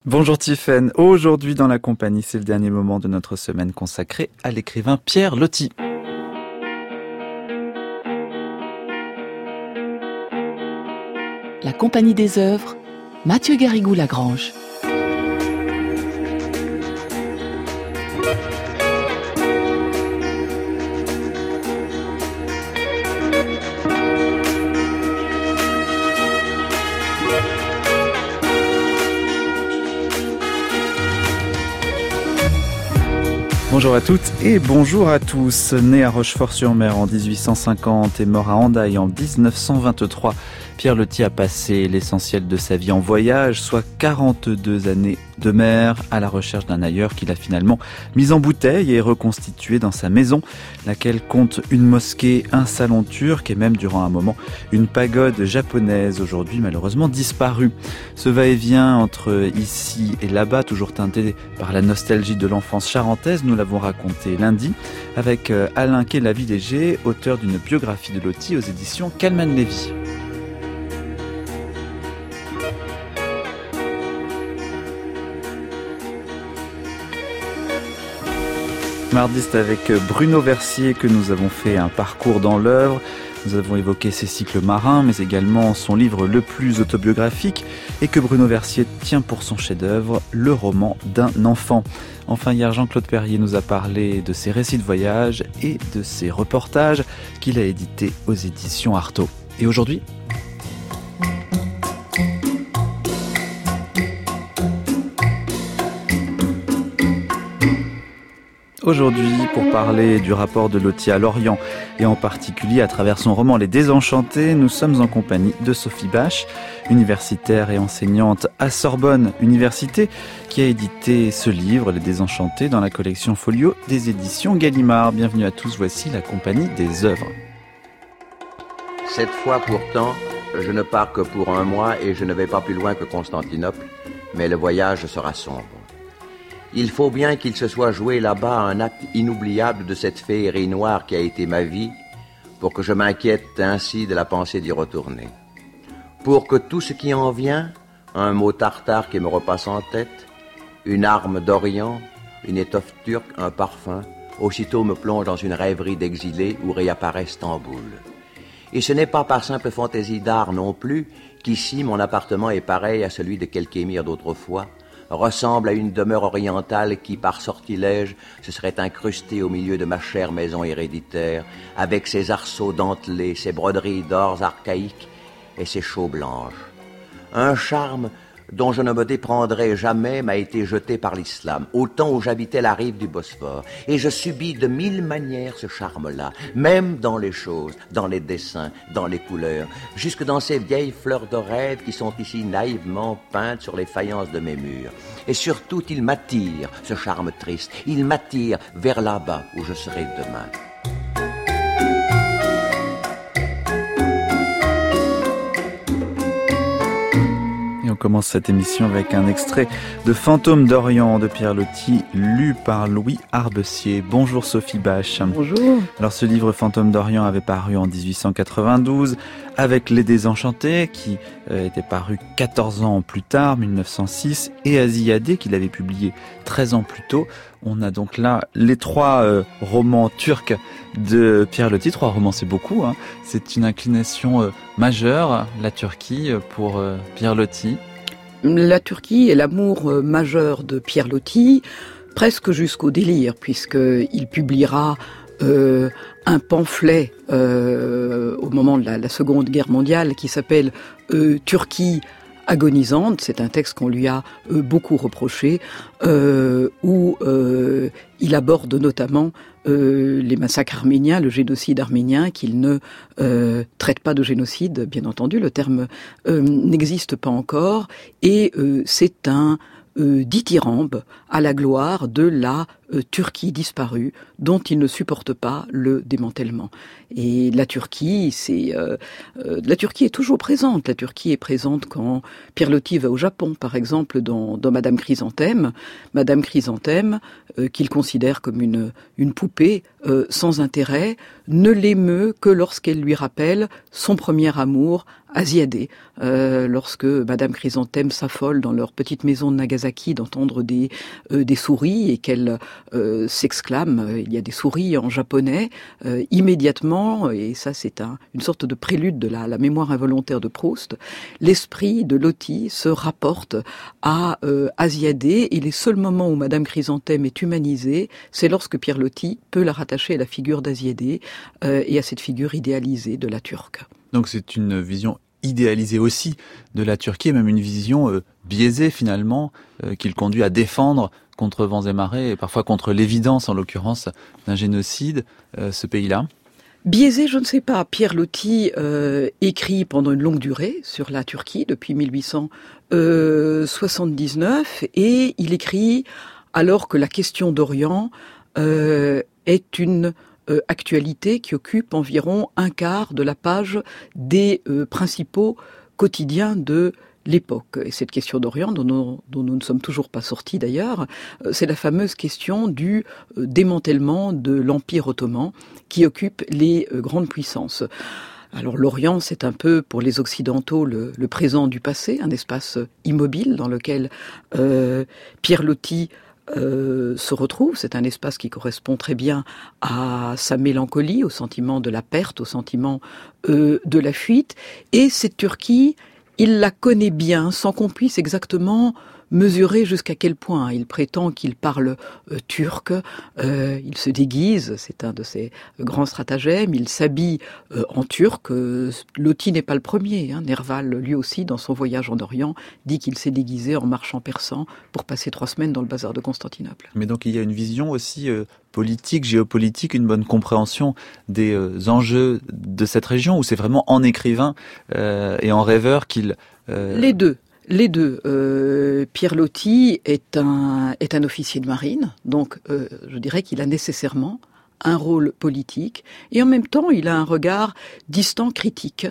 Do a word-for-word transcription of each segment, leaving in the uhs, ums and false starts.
Bonjour Tiffaine, aujourd'hui dans la compagnie, c'est le dernier moment de notre semaine consacrée à l'écrivain Pierre Loti. La compagnie des œuvres, Mathieu Garrigou-Lagrange. Bonjour à toutes et bonjour à tous. Né à Rochefort-sur-Mer en dix-huit cent cinquante et mort à Hendaye en dix-neuf cent vingt-trois, Pierre Loti a passé l'essentiel de sa vie en voyage, soit quarante-deux années de mer, à la recherche d'un ailleurs qu'il a finalement mis en bouteille et reconstitué dans sa maison, laquelle compte une mosquée, un salon turc et même durant un moment une pagode japonaise, aujourd'hui malheureusement disparue. Ce va-et-vient entre ici et là-bas, toujours teinté par la nostalgie de l'enfance charentaise, nous l'avons raconté lundi avec Alain Kélavy-Léger, auteur d'une biographie de Loti aux éditions Calman Lévy. Mardi, c'est avec Bruno Versier que nous avons fait un parcours dans l'œuvre. Nous avons évoqué ses cycles marins, mais également son livre le plus autobiographique et que Bruno Versier tient pour son chef-d'œuvre, le roman d'un enfant. Enfin, hier, Jean-Claude Perrier nous a parlé de ses récits de voyage et de ses reportages qu'il a édités aux éditions Artaud. Et aujourd'hui ? Aujourd'hui, pour parler du rapport de Loti à l'Orient et en particulier à travers son roman Les Désenchantés, nous sommes en compagnie de Sophie Bache, universitaire et enseignante à Sorbonne Université, qui a édité ce livre, Les Désenchantés, dans la collection Folio des éditions Gallimard. Bienvenue à tous, voici la compagnie des œuvres. Cette fois pourtant, je ne pars que pour un mois et je ne vais pas plus loin que Constantinople, mais le voyage sera sombre. Il faut bien qu'il se soit joué là-bas un acte inoubliable de cette féerie noire qui a été ma vie, pour que je m'inquiète ainsi de la pensée d'y retourner. Pour que tout ce qui en vient, un mot tartare qui me repasse en tête, une arme d'Orient, une étoffe turque, un parfum, aussitôt me plonge dans une rêverie d'exilé où réapparaît Stamboul. Et ce n'est pas par simple fantaisie d'art non plus qu'ici mon appartement est pareil à celui de quelque émir d'autrefois, ressemble à une demeure orientale qui, par sortilège, se serait incrustée au milieu de ma chère maison héréditaire, avec ses arceaux dentelés, ses broderies d'or archaïques et ses chaux blanches. Un charme dont je ne me déprendrai jamais m'a été jeté par l'islam, au temps où j'habitais la rive du Bosphore. Et je subis de mille manières ce charme-là, même dans les choses, dans les dessins, dans les couleurs, jusque dans ces vieilles fleurs de rêve qui sont ici naïvement peintes sur les faïences de mes murs. Et surtout, il m'attire, ce charme triste, il m'attire vers là-bas où je serai demain. On commence cette émission avec un extrait de Fantôme d'Orient de Pierre Loti, lu par Louis Arbessier. Bonjour Sophie Bache. Bonjour. Alors ce livre Fantôme d'Orient avait paru en dix-huit cent quatre-vingt-douze avec Les Désenchantés qui euh, était paru quatorze ans plus tard, mille neuf cent six, et Aziyadeh qu'il avait publié treize ans plus tôt. On a donc là les trois euh, romans turcs de Pierre Loti. Trois romans, c'est beaucoup, hein. C'est une inclination euh, majeure, la Turquie, pour euh, Pierre Loti. La Turquie est l'amour euh, majeur de Pierre Loti, presque jusqu'au délire, puisqu'il publiera euh, un pamphlet euh, au moment de la, la Seconde Guerre mondiale qui s'appelle euh, « Turquie ». Agonisante, c'est un texte qu'on lui a euh, beaucoup reproché, euh, où euh, il aborde notamment euh, les massacres arméniens, le génocide arménien, qu'il ne euh, traite pas de génocide, bien entendu, le terme euh, n'existe pas encore, et euh, c'est un euh, dithyrambe à la gloire de la euh, Turquie disparue, dont il ne supporte pas le démantèlement. Et la Turquie, c'est euh, euh, la Turquie est toujours présente. La Turquie est présente quand Pierre Loti va au Japon, par exemple, dans, dans Madame Chrysanthème. Madame Chrysanthème, euh, qu'il considère comme une, une poupée, euh, sans intérêt, ne l'émeut que lorsqu'elle lui rappelle son premier amour, Asiadé. Euh, lorsque Madame Chrysanthème s'affole dans leur petite maison de Nagasaki d'entendre des euh, des souris et qu'elle euh, s'exclame, euh, il y a des souris en japonais, euh, immédiatement, et ça c'est un, une sorte de prélude de la, la mémoire involontaire de Proust, l'esprit de Loti se rapporte à euh, Asiadé, et les seuls moments où Madame Chrysanthème est humanisée, c'est lorsque Pierre Loti peut la rattacher à la figure d'Asiadé euh, et à cette figure idéalisée de la Turque. Donc c'est une vision idéalisée aussi de la Turquie, et même une vision euh, biaisée finalement, euh, qui le conduit à défendre contre vents et marées, et parfois contre l'évidence en l'occurrence d'un génocide, euh, ce pays-là. Biaisé, je ne sais pas. Pierre Loti euh, écrit pendant une longue durée sur la Turquie, depuis mille huit cent soixante-dix-neuf, et il écrit alors que la question d'Orient euh, est une Euh, actualité qui occupe environ un quart de la page des euh, principaux quotidiens de l'époque. Et cette question d'Orient, dont nous, dont nous ne sommes toujours pas sortis d'ailleurs, euh, c'est la fameuse question du euh, démantèlement de l'Empire ottoman qui occupe les euh, grandes puissances. Alors l'Orient, c'est un peu pour les Occidentaux le, le présent du passé, un espace immobile dans lequel euh, Pierre Loti Euh, se retrouve. C'est un espace qui correspond très bien à sa mélancolie, au sentiment de la perte, au sentiment euh, de la fuite. Et cette Turquie, il la connaît bien, sans qu'on puisse exactement mesurer jusqu'à quel point. Il prétend qu'il parle euh, turc, euh, il se déguise, c'est un de ses grands stratagèmes, il s'habille euh, en turc. Euh, Loti n'est pas le premier, hein. Nerval, lui aussi, dans son voyage en Orient, dit qu'il s'est déguisé en marchand persan pour passer trois semaines dans le bazar de Constantinople. Mais donc il y a une vision aussi euh, politique, géopolitique, une bonne compréhension des euh, enjeux de cette région, où c'est vraiment en écrivain euh, et en rêveur qu'il... Euh... Les deux. Les deux. Euh, Pierre Loti est un, est un officier de marine, donc euh, je dirais qu'il a nécessairement un rôle politique, et en même temps il a un regard distant, critique,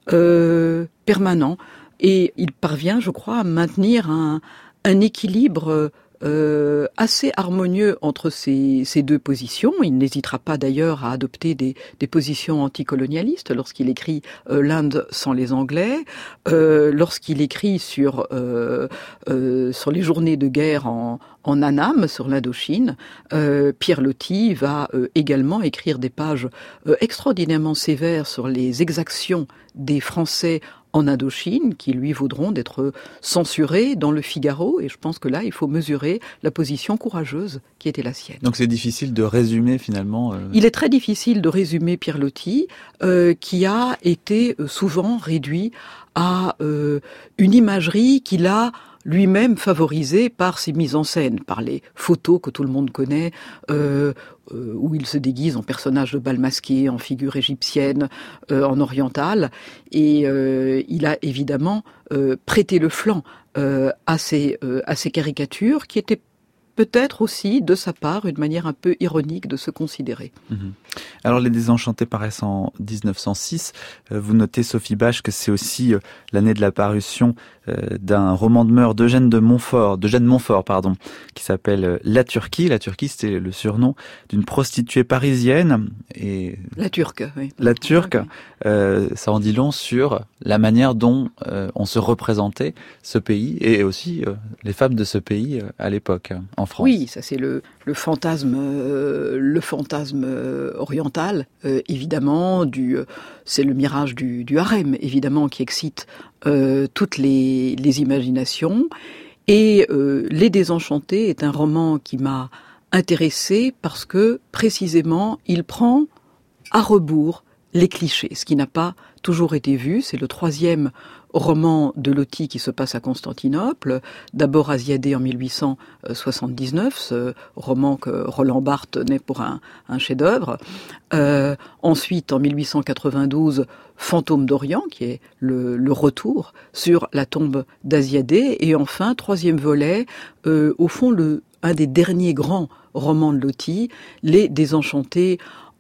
euh, permanent, et il parvient, je crois, à maintenir un, un équilibre Euh, assez harmonieux entre ces, ces deux positions. Il n'hésitera pas d'ailleurs à adopter des, des positions anticolonialistes lorsqu'il écrit euh, l'Inde sans les Anglais, euh, lorsqu'il écrit sur euh, euh, sur les journées de guerre en, en Annam, sur l'Indochine. Euh, Pierre Loti va euh, également écrire des pages euh, extraordinairement sévères sur les exactions des Français en Indochine, qui lui vaudront d'être censurés dans le Figaro, et je pense que là, il faut mesurer la position courageuse qui était la sienne. Donc c'est difficile de résumer finalement... Euh... Il est très difficile de résumer Pierre Loti, euh, qui a été souvent réduit à euh, une imagerie qu'il a lui-même favorisé par ses mises en scène, par les photos que tout le monde connaît, euh, euh, où il se déguise en personnage de bal masqué, en figure égyptienne, euh, en orientale, et euh, il a évidemment euh, prêté le flanc euh, à ces euh, à ces caricatures qui étaient peut-être aussi, de sa part, une manière un peu ironique de se considérer. Mmh. Alors, Les Désenchantés paraissent en dix-neuf cent six. Euh, vous notez, Sophie Bache, que c'est aussi euh, l'année de la parution euh, d'un roman de meurtre d'Eugène de Montfort, d'Eugène Montfort, pardon, qui s'appelle euh, La Turquie. La Turquie, c'était le surnom d'une prostituée parisienne. Et la Turque, oui. La Turque, euh, ça en dit long sur la manière dont euh, on se représentait ce pays, et aussi euh, les femmes de ce pays euh, à l'époque, en France. Oui, ça c'est le, le fantasme, euh, le fantasme euh, oriental, euh, évidemment. Du, euh, c'est le mirage du, du harem, évidemment, qui excite euh, toutes les, les imaginations. Et euh, Les Désenchantés est un roman qui m'a intéressée parce que précisément il prend à rebours les clichés, ce qui n'a pas toujours été vu. C'est le troisième roman de Loti qui se passe à Constantinople. D'abord Asiadé en mille huit cent soixante-dix-neuf, ce roman que Roland Barthes tenait pour un, un chef-d'œuvre. Euh, ensuite, en mille huit cent quatre-vingt-douze, Fantôme d'Orient, qui est le, le retour sur la tombe d'Asiadé. Et enfin, troisième volet, euh, au fond, le, un des derniers grands romans de Loti, Les Désenchantés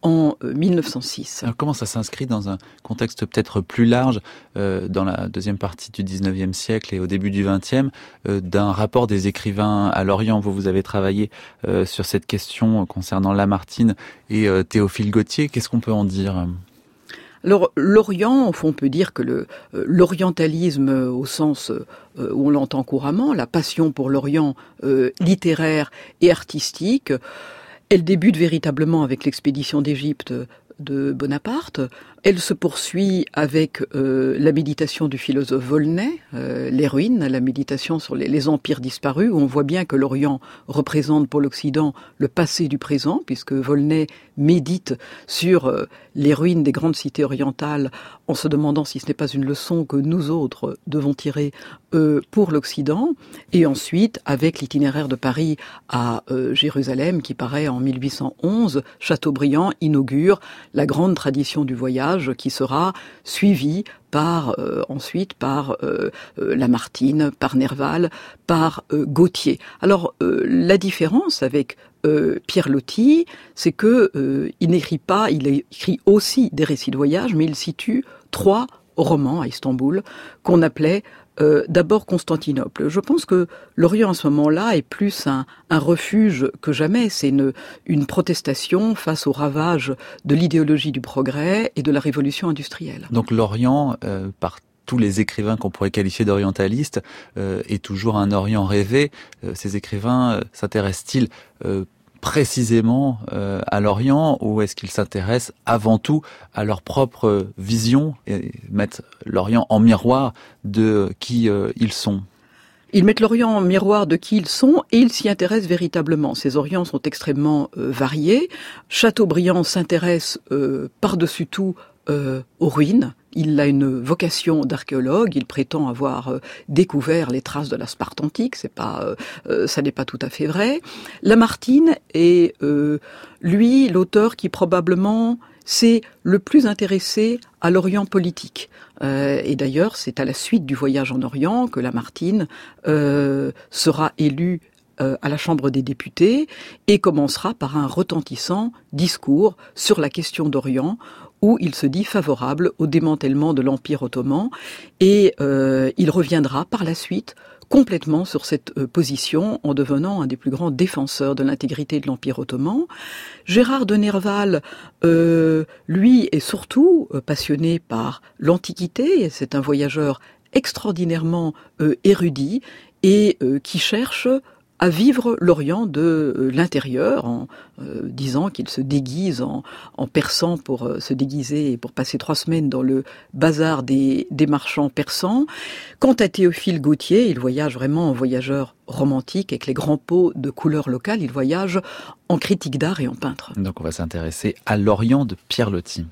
en euh, mille neuf cent six. Alors comment ça s'inscrit dans un contexte peut-être plus large, euh, dans la deuxième partie du dix-neuvième siècle et au début du vingtième, euh, d'un rapport des écrivains à l'Orient? Vous, vous avez travaillé euh, sur cette question concernant Lamartine et euh, Théophile Gautier. Qu'est-ce qu'on peut en dire? Alors, l'Orient, au fond, on peut dire que le, euh, l'orientalisme, euh, au sens euh, où on l'entend couramment, la passion pour l'Orient euh, littéraire et artistique, elle débute véritablement avec l'expédition d'Égypte de Bonaparte. Elle se poursuit avec euh, la méditation du philosophe Volney, euh, les ruines, la méditation sur les, les empires disparus, où on voit bien que l'Orient représente pour l'Occident le passé du présent, puisque Volney médite sur euh, les ruines des grandes cités orientales en se demandant si ce n'est pas une leçon que nous autres devons tirer euh, pour l'Occident. Et ensuite, avec l'itinéraire de Paris à euh, Jérusalem, qui paraît en mille huit cent onze, Chateaubriand inaugure la grande tradition du voyage, qui sera suivi par euh, ensuite par euh, euh, Lamartine, par Nerval, par euh, Gautier. Alors euh, la différence avec euh, Pierre Loti, c'est que euh, il n'écrit pas, il écrit aussi des récits de voyage, mais il situe trois romans à Istanbul qu'on appelait Euh, d'abord Constantinople. Je pense que l'Orient à ce moment-là est plus un, un refuge que jamais. C'est une, une protestation face aux ravages de l'idéologie du progrès et de la révolution industrielle. Donc l'Orient, euh, par tous les écrivains qu'on pourrait qualifier d'orientalistes, euh, est toujours un Orient rêvé. Euh, ces écrivains euh, s'intéressent-ils euh, précisément euh, à l'Orient, ou est-ce qu'ils s'intéressent avant tout à leur propre vision et mettent l'Orient en miroir de qui euh, ils sont? Ils mettent l'Orient en miroir de qui ils sont et ils s'y intéressent véritablement. Ces Orients sont extrêmement euh, variés. Chateaubriand s'intéresse euh, par-dessus tout euh, aux ruines. Il a une vocation d'archéologue, il prétend avoir euh, découvert les traces de la Sparte antique, c'est pas, euh, euh, ça n'est pas tout à fait vrai. Lamartine est, euh, lui, l'auteur qui probablement s'est le plus intéressé à l'Orient politique. Euh, et d'ailleurs, c'est à la suite du voyage en Orient que Lamartine euh, sera élu euh, à la Chambre des députés et commencera par un retentissant discours sur la question d'Orient, où il se dit favorable au démantèlement de l'Empire ottoman, et euh, il reviendra par la suite complètement sur cette euh, position en devenant un des plus grands défenseurs de l'intégrité de l'Empire ottoman. Gérard de Nerval, euh, lui, est surtout euh, passionné par l'Antiquité, c'est un voyageur extraordinairement euh, érudit et euh, qui cherche à vivre l'Orient de euh, l'intérieur, en euh, disant qu'il se déguise en, en persan pour euh, se déguiser et pour passer trois semaines dans le bazar des, des marchands persans. Quant à Théophile Gautier, il voyage vraiment en voyageur romantique, avec les grands pots de couleurs locales, il voyage en critique d'art et en peintre. Donc on va s'intéresser à l'Orient de Pierre Loti.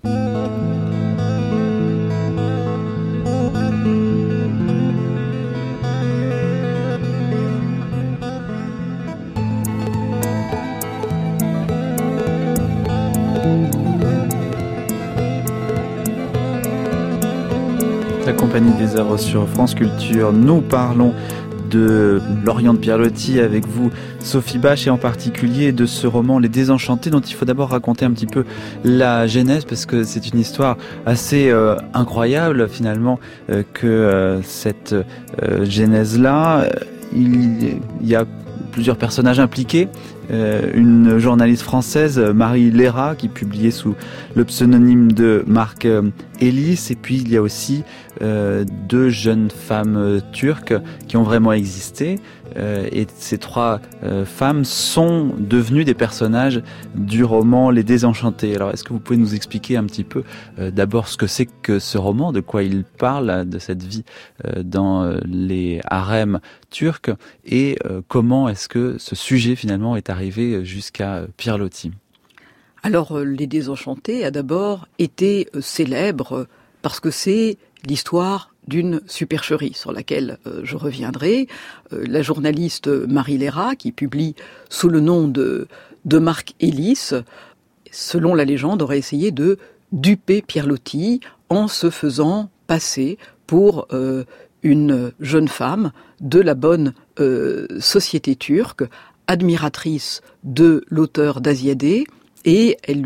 La Compagnie des Heures sur France Culture, nous parlons de l'Orient de Pierre Loti avec vous, Sophie Bache, et en particulier de ce roman Les Désenchantés, dont il faut d'abord raconter un petit peu la genèse, parce que c'est une histoire assez euh, incroyable finalement, euh, que euh, cette euh, genèse-là, il, il y a plusieurs personnages impliqués. Euh, une journaliste française, Marie Léra, qui publiait sous le pseudonyme de Marc euh, Ellis, et puis il y a aussi euh, deux jeunes femmes euh, turques qui ont vraiment existé, euh, et ces trois euh, femmes sont devenues des personnages du roman Les Désenchantés. Alors est-ce que vous pouvez nous expliquer un petit peu euh, d'abord ce que c'est que ce roman, de quoi il parle, de cette vie euh, dans euh, les harems turcs, et euh, comment est-ce que ce sujet finalement est arrivé jusqu'à Pierre Loti? Alors, Les Désenchantés a d'abord été célèbre parce que c'est l'histoire d'une supercherie sur laquelle euh, je reviendrai. Euh, la journaliste Marie Léra, qui publie sous le nom de, de Marc Ellis, selon la légende, aurait essayé de duper Pierre Loti en se faisant passer pour euh, une jeune femme de la bonne euh, société turque, admiratrice de l'auteur d'Asiadé, et elle lui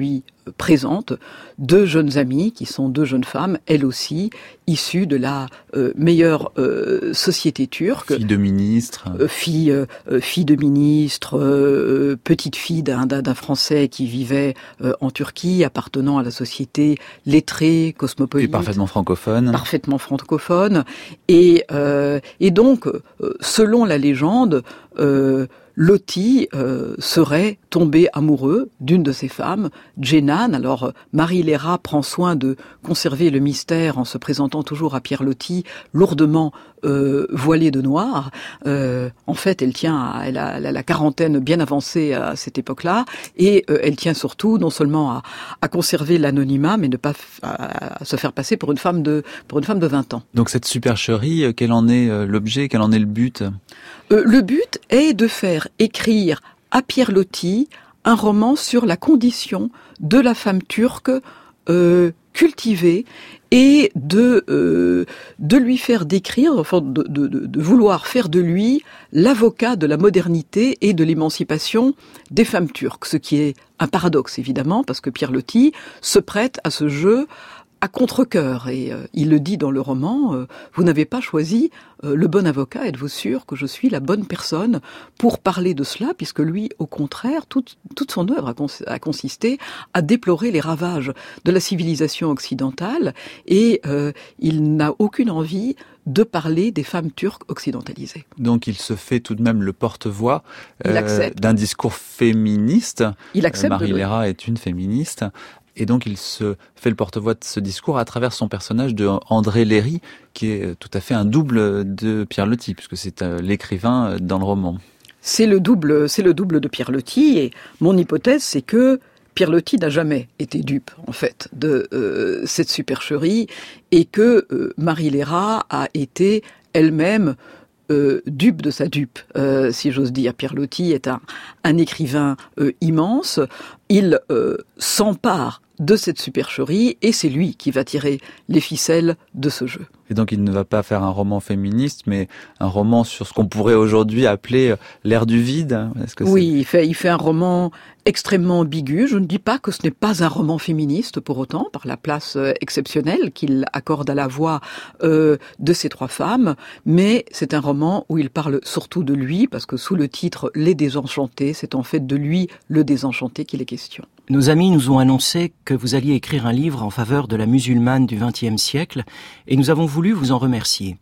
présente deux jeunes amies qui sont deux jeunes femmes, elles aussi, issues de la euh, meilleure euh, société turque. Fille de ministre. Euh, fille, euh, fille de ministre, euh, petite fille d'un, d'un Français qui vivait euh, en Turquie, appartenant à la société lettrée, cosmopolite. Et parfaitement francophone. Parfaitement francophone. Et, euh, et donc, euh, selon la légende, euh, Loti euh, serait tombé amoureux d'une de ces femmes, Cenan. Alors, Marie Léra prend soin de conserver le mystère en se présentant toujours à Pierre Loti, lourdement euh, voilée de noir. Euh, en fait, elle tient, à, elle, a, elle a la quarantaine bien avancée à cette époque-là, et euh, elle tient surtout non seulement à, à conserver l'anonymat, mais ne pas f- à, à se faire passer pour une femme de pour une femme de vingt ans. Donc cette supercherie, quel en est euh, l'objet, quel en est le but ? Euh, le but est de faire écrire à Pierre Loti un roman sur la condition de la femme turque euh, cultivée et de euh, de lui faire décrire, enfin de, de, de vouloir faire de lui l'avocat de la modernité et de l'émancipation des femmes turques, ce qui est un paradoxe évidemment parce que Pierre Loti se prête à ce jeu à contre-cœur, et euh, il le dit dans le roman, euh, vous n'avez pas choisi euh, le bon avocat, êtes-vous sûr que je suis la bonne personne pour parler de cela, puisque lui, au contraire, toute, toute son œuvre a, cons- a consisté à déplorer les ravages de la civilisation occidentale, et euh, il n'a aucune envie de parler des femmes turques occidentalisées. Donc il se fait tout de même le porte-voix euh, d'un discours féministe. Il accepte. Marie de... Léra est une féministe. Et donc il se fait le porte-voix de ce discours à travers son personnage de André Léry, qui est tout à fait un double de Pierre Loti, puisque c'est l'écrivain dans le roman. C'est le double, c'est le double de Pierre Loti, et mon hypothèse, c'est que Pierre Loti n'a jamais été dupe, en fait, de euh, cette supercherie, et que euh, Marie Léra a été elle-même Euh, dupe de sa dupe, euh, si j'ose dire. Pierre Loti est un, un écrivain euh, immense. Il euh, s'empare de cette supercherie et c'est lui qui va tirer les ficelles de ce jeu. Et donc il ne va pas faire un roman féministe, mais un roman sur ce qu'on pourrait aujourd'hui appeler l'ère du vide. Est-ce que oui, c'est... il fait, il fait un roman extrêmement ambigu. Je ne dis pas que ce n'est pas un roman féministe pour autant, par la place exceptionnelle qu'il accorde à la voix euh, de ces trois femmes, mais c'est un roman où il parle surtout de lui, parce que sous le titre « Les Désenchantés », c'est en fait de lui, le désenchanté, qu'il est question. Nos amis nous ont annoncé que vous alliez écrire un livre en faveur de la musulmane du vingtième siècle, et nous avons voulu vous en remercier.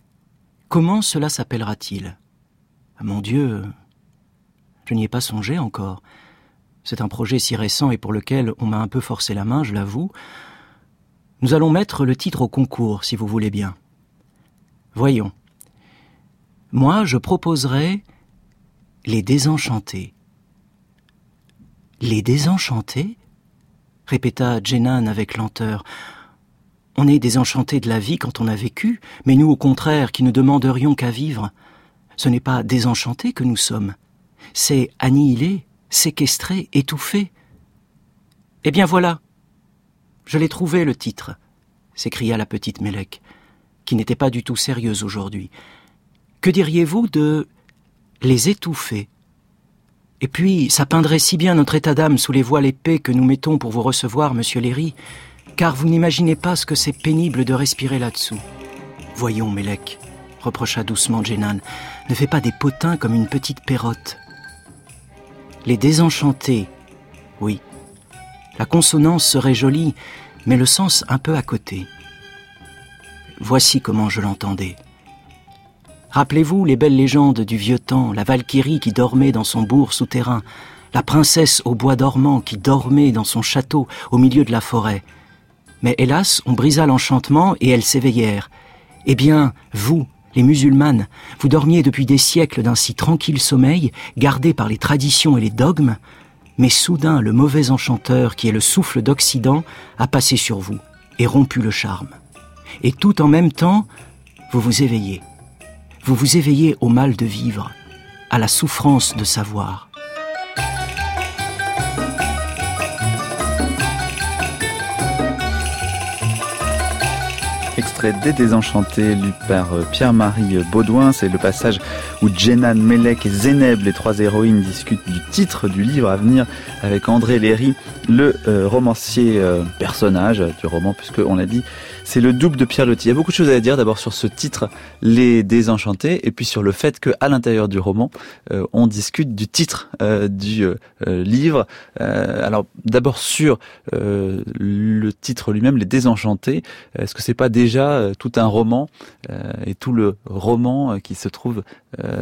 Comment cela s'appellera-t-il ? Mon Dieu, je n'y ai pas songé encore. C'est un projet si récent et pour lequel on m'a un peu forcé la main, je l'avoue. Nous allons mettre le titre au concours, si vous voulez bien. Voyons. Moi, je proposerais Les Désenchantés. Les Désenchantés ? Répéta Cenan avec lenteur. On est désenchanté de la vie quand on a vécu, mais nous, au contraire, qui ne demanderions qu'à vivre. Ce n'est pas désenchanté que nous sommes. C'est annihilé, séquestré, étouffé. Eh bien voilà, je l'ai trouvé le titre, s'écria la petite Mélèque, qui n'était pas du tout sérieuse aujourd'hui. Que diriez-vous de les étouffer ? Et puis, ça peindrait si bien notre état d'âme sous les voiles épais que nous mettons pour vous recevoir, monsieur Léry, car vous n'imaginez pas ce que c'est pénible de respirer là-dessous. Voyons, Mélèque, reprocha doucement Cenan, ne fais pas des potins comme une petite perrotte. Les désenchantés, oui. La consonance serait jolie, mais le sens un peu à côté. Voici comment je l'entendais. Rappelez-vous les belles légendes du vieux temps, la Valkyrie qui dormait dans son bourg souterrain, la princesse au bois dormant qui dormait dans son château au milieu de la forêt. Mais hélas, on brisa l'enchantement et elles s'éveillèrent. Eh bien, vous, les musulmanes, vous dormiez depuis des siècles d'un si tranquille sommeil, gardé par les traditions et les dogmes, mais soudain le mauvais enchanteur, qui est le souffle d'Occident, a passé sur vous et rompu le charme. Et tout en même temps, vous vous éveillez. Vous vous éveillez au mal de vivre, à la souffrance de savoir. Extrait extrait des Désenchantés lu par Pierre-Marie Baudouin. C'est le passage où Djenan, Melek et Zéneb, les trois héroïnes, discutent du titre du livre à venir avec André Léry, le euh, romancier euh, personnage du roman, puisque on l'a dit, c'est le double de Pierre Loti. Il y a beaucoup de choses à dire, d'abord sur ce titre, Les Désenchantés, et puis sur le fait qu'à l'intérieur du roman, euh, on discute du titre euh, du euh, livre. Euh, alors d'abord sur euh, le titre lui-même, Les Désenchantés, est-ce que c'est pas déjà euh, tout un roman euh, et tout le roman euh, qui se trouve euh,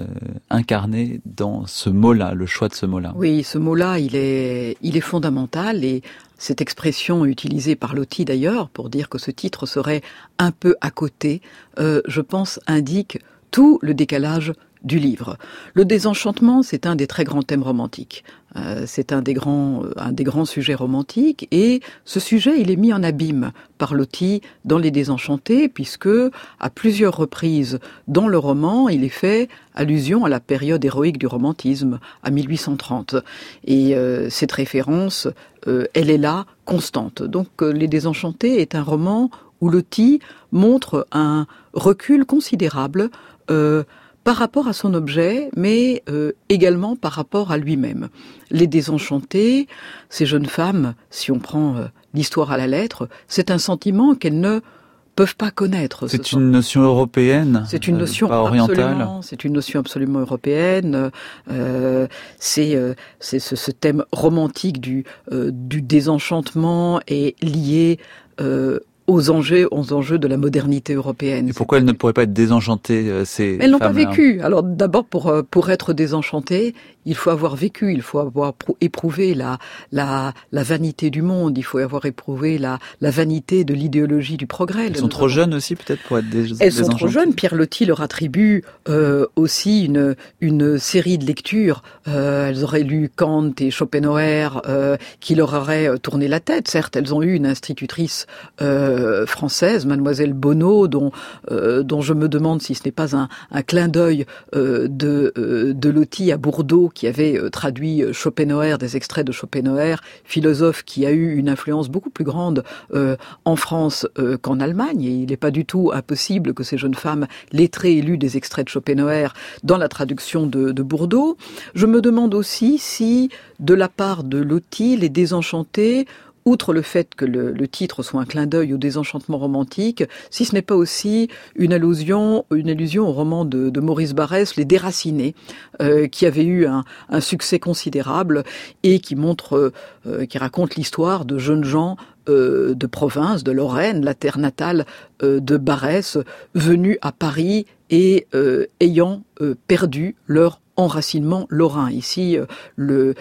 incarné dans ce mot-là, le choix de ce mot-là? Oui, ce mot-là, il est, il est fondamental, et cette expression utilisée par Loti d'ailleurs pour dire que ce titre serait un peu à côté, euh, je pense, indique tout le décalage du livre. Le désenchantement, c'est un des très grands thèmes romantiques. Euh, c'est un des grands, un des grands sujets romantiques, et ce sujet, il est mis en abîme par Loti dans Les Désenchantés, puisque à plusieurs reprises dans le roman, il est fait allusion à la période héroïque du romantisme, à mille huit cent trente. Et euh, cette référence, euh, elle est là, constante. Donc euh, Les Désenchantés est un roman où Loti montre un recul considérable euh, par rapport à son objet, mais euh, également par rapport à lui-même. Les Désenchantés, ces jeunes femmes, si on prend euh, l'histoire à la lettre, c'est un sentiment qu'elles ne peuvent pas connaître. C'est une notion européenne, c'est une notion euh, pas orientale. Absolument, c'est une notion absolument européenne. Euh, c'est euh, c'est ce, ce thème romantique du euh, du désenchantement est lié euh, aux enjeux, aux enjeux de la modernité européenne. Et pourquoi elles ne pourraient pas être désenchantées, euh, ces Elles n'ont pas femmes-là? vécu. Alors d'abord, pour pour être désenchantées, il faut avoir vécu, il faut avoir éprouvé la la la vanité du monde, il faut avoir éprouvé la la vanité de l'idéologie du progrès. Elles sont trop jeunes aussi, peut-être, pour être des Elles sont trop jeunes. Pierre Loti leur attribue euh, aussi une une série de lectures. Euh, elles auraient lu Kant et Schopenhauer, euh, qui leur auraient tourné la tête. Certes, elles ont eu une institutrice euh, française, Mademoiselle Bonneau, dont euh, dont je me demande si ce n'est pas un un clin d'œil euh, de euh, de Loti à Bourdeau, qui avait euh, traduit Schopenhauer, des extraits de Schopenhauer, philosophe qui a eu une influence beaucoup plus grande euh, en France euh, qu'en Allemagne. Et il n'est pas du tout impossible que ces jeunes femmes lettrées aient lu des extraits de Schopenhauer dans la traduction de, de Bourdeau. Je me demande aussi si, de la part de Loti, Les Désenchantés, outre le fait que le, le titre soit un clin d'œil au désenchantement romantique, si ce n'est pas aussi une allusion, une allusion au roman de, de Maurice Barrès, Les Déracinés, euh, qui avait eu un, un succès considérable et qui montre, euh, qui raconte l'histoire de jeunes gens euh, de province, de Lorraine, la terre natale euh, de Barrès, venus à Paris et euh, ayant euh, perdu leur enracinement lorrain. Ici, euh, le,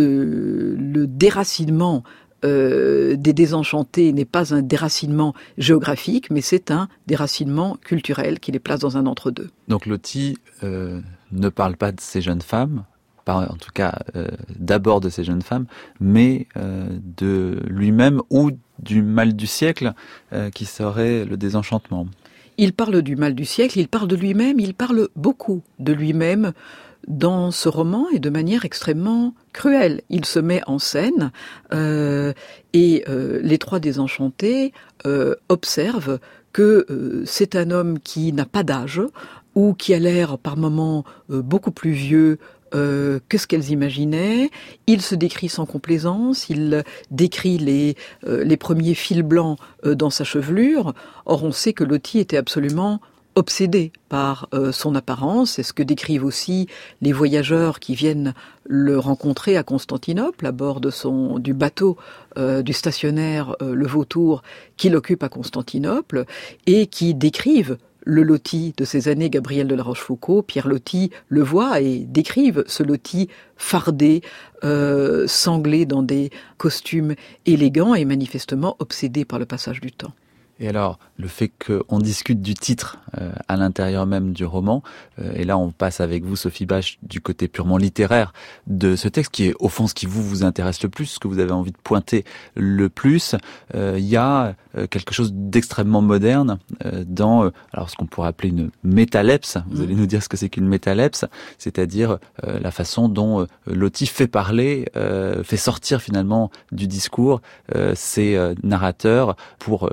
le, le déracinement Euh, des Désenchantés n'est pas un déracinement géographique, mais c'est un déracinement culturel qui les place dans un entre-deux. Donc Loti euh, ne parle pas de ces jeunes femmes, pas, en tout cas euh, d'abord de ces jeunes femmes, mais euh, de lui-même ou du mal du siècle euh, qui serait le désenchantement. Il parle du mal du siècle, il parle de lui-même, il parle beaucoup de lui-même dans ce roman, et de manière extrêmement cruelle. Il se met en scène euh, et euh, les trois Désenchantés euh, observent que euh, c'est un homme qui n'a pas d'âge, ou qui a l'air par moments euh, beaucoup plus vieux Euh, que ce qu'elles imaginaient. Il se décrit sans complaisance, il décrit les, euh, les premiers fils blancs euh, dans sa chevelure. Or, on sait que Loti était absolument obsédé par euh, son apparence. C'est ce que décrivent aussi les voyageurs qui viennent le rencontrer à Constantinople, à bord de son, du bateau euh, du stationnaire euh, Le Vautour qu'il occupe à Constantinople, et qui décrivent le Loti de ces années. Gabriel de la Rochefoucauld, Pierre Loti le voit et décrivent ce Loti fardé, euh, sanglé dans des costumes élégants et manifestement obsédé par le passage du temps. Et alors, le fait qu'on discute du titre euh, à l'intérieur même du roman, euh, et là on passe avec vous, Sophie Bache, du côté purement littéraire de ce texte, qui est au fond ce qui vous vous intéresse le plus, ce que vous avez envie de pointer le plus. Euh, il y a euh, quelque chose d'extrêmement moderne euh, dans euh, alors ce qu'on pourrait appeler une métalepse. Vous mmh. allez nous dire ce que c'est qu'une métalepse, c'est-à-dire euh, la façon dont euh, Loti fait parler, euh, fait sortir finalement du discours euh, ces euh, narrateurs pour euh,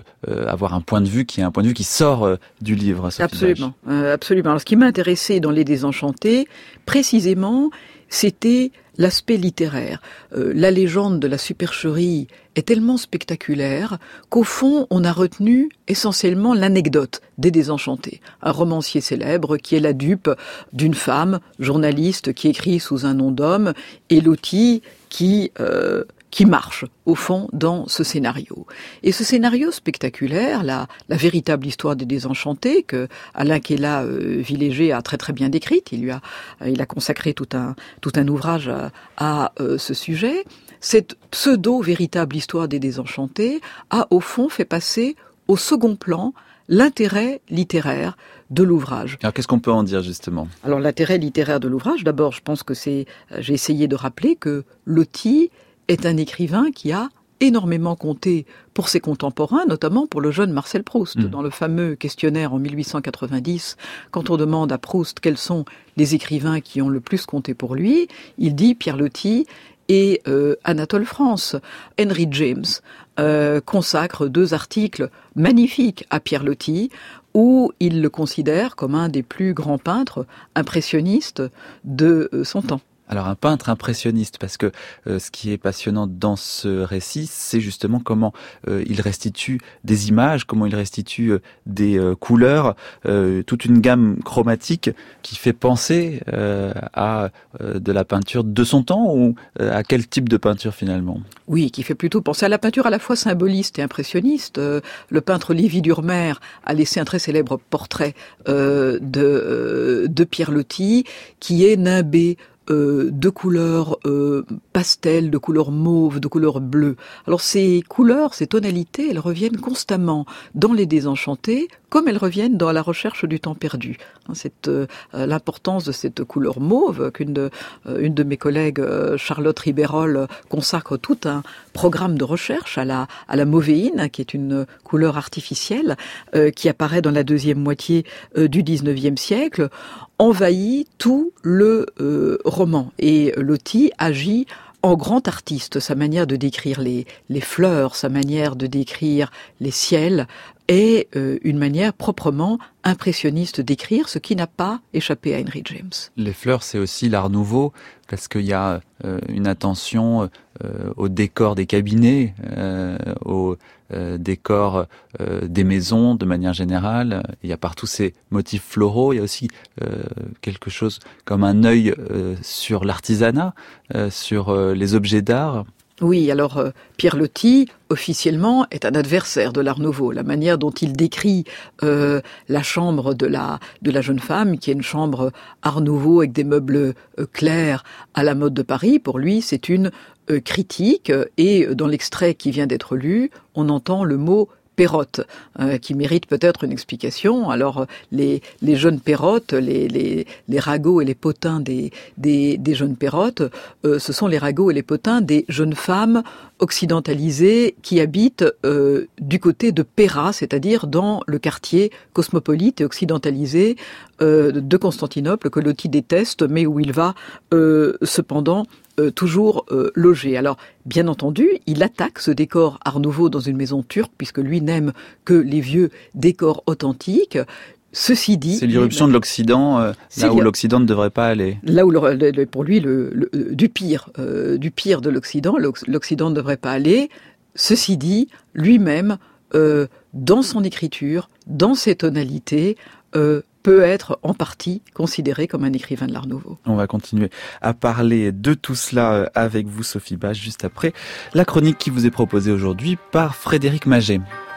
avoir un point de vue qui est un point de vue qui sort euh, du livre. Sophie Absolument, euh, absolument. Alors, ce qui m'a intéressé dans Les Désenchantés, précisément, c'était l'aspect littéraire. Euh, la légende de la supercherie est tellement spectaculaire qu'au fond, on a retenu essentiellement l'anecdote des Désenchantés. Un romancier célèbre qui est la dupe d'une femme, journaliste, qui écrit sous un nom d'homme, et Loti qui... Euh, qui marche, au fond, dans ce scénario. Et ce scénario spectaculaire, la, la véritable histoire des Désenchantés, que Alain Quéla euh, Villéger a très très bien décrite, il lui a, il a consacré tout un, tout un ouvrage à, à euh, ce sujet, cette pseudo-véritable histoire des Désenchantés a, au fond, fait passer au second plan l'intérêt littéraire de l'ouvrage. Alors qu'est-ce qu'on peut en dire justement ? Alors l'intérêt littéraire de l'ouvrage, d'abord, je pense que c'est, j'ai essayé de rappeler que Loti est un écrivain qui a énormément compté pour ses contemporains, notamment pour le jeune Marcel Proust. Mmh. Dans le fameux questionnaire en mille huit cent quatre-vingt-dix, quand on demande à Proust quels sont les écrivains qui ont le plus compté pour lui, il dit Pierre Loti et euh, Anatole France. Henry James euh, consacre deux articles magnifiques à Pierre Loti, où il le considère comme un des plus grands peintres impressionnistes de euh, son temps. Alors un peintre impressionniste, parce que euh, ce qui est passionnant dans ce récit, c'est justement comment euh, il restitue des images, comment il restitue euh, des euh, couleurs, euh, toute une gamme chromatique qui fait penser euh, à euh, de la peinture de son temps ou euh, à quel type de peinture finalement ? Oui, qui fait plutôt penser à la peinture à la fois symboliste et impressionniste. Euh, le peintre Lévy Durmer a laissé un très célèbre portrait euh, de, euh, de Pierre Loti qui est nimbé Euh, de couleurs euh, pastel, de couleurs mauve, de couleurs bleues. Alors ces couleurs, ces tonalités, elles reviennent constamment dans Les Désenchantés, comme elles reviennent dans La Recherche du temps perdu. C'est euh, l'importance de cette couleur mauve qu'une de, euh, une de mes collègues, euh, Charlotte Ribérol, consacre tout un programme de recherche à la, à la mauvéine, qui est une couleur artificielle euh, qui apparaît dans la deuxième moitié euh, du dix-neuvième siècle, envahit tout le euh, roman. Et Loti agit en grand artiste. Sa manière de décrire les, les fleurs, sa manière de décrire les ciels est euh, une manière proprement impressionniste d'écrire, ce qui n'a pas échappé à Henry James. Les fleurs, c'est aussi l'art nouveau, parce qu'il y a euh, une attention euh, au décor des cabinets, euh, au euh, décor euh, des maisons de manière générale. Il y a partout ces motifs floraux. Il y a aussi euh, quelque chose comme un œil euh, sur l'artisanat, euh, sur euh, les objets d'art. Oui, alors euh, Pierre Loti, officiellement, est un adversaire de l'Art Nouveau. La manière dont il décrit euh, la chambre de la de la jeune femme, qui est une chambre Art Nouveau avec des meubles euh, clairs à la mode de Paris, pour lui, c'est une euh, critique. Et dans l'extrait qui vient d'être lu, on entend le mot Perrotte, euh, qui mérite peut-être une explication. Alors, les, les jeunes Perrottes, les, les, les ragots et les potins des, des, des jeunes Perrottes, euh, ce sont les ragots et les potins des jeunes femmes occidentalisées qui habitent euh, du côté de Péra, c'est-à-dire dans le quartier cosmopolite et occidentalisé euh, de Constantinople, que Loti déteste, mais où il va euh, cependant Euh, toujours euh, logé. Alors, bien entendu, il attaque ce décor Art Nouveau dans une maison turque, puisque lui n'aime que les vieux décors authentiques. Ceci dit... C'est l'irruption de l'Occident, euh, là où l'Occident ne devrait pas aller. Là où, le, le, pour lui, le, le, du pire, euh, du pire de l'Occident, l'Occident ne devrait pas aller. Ceci dit, lui-même, euh, dans son écriture, dans ses tonalités, euh, peut être en partie considéré comme un écrivain de l'Art Nouveau. On va continuer à parler de tout cela avec vous, Sophie Bache, juste après la chronique qui vous est proposée aujourd'hui par Frédéric Maget.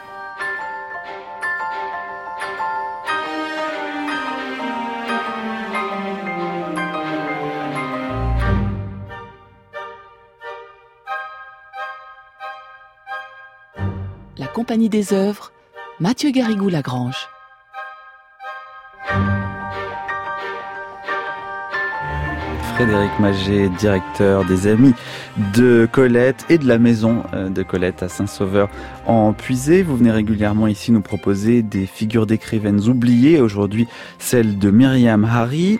La Compagnie des œuvres, Mathieu Garrigou-Lagrange. Frédéric Maget, directeur des Amis de Colette et de la maison de Colette à Saint-Sauveur-en-Puisé. Vous venez régulièrement ici nous proposer des figures d'écrivaines oubliées. Aujourd'hui, celle de Myriam Hari.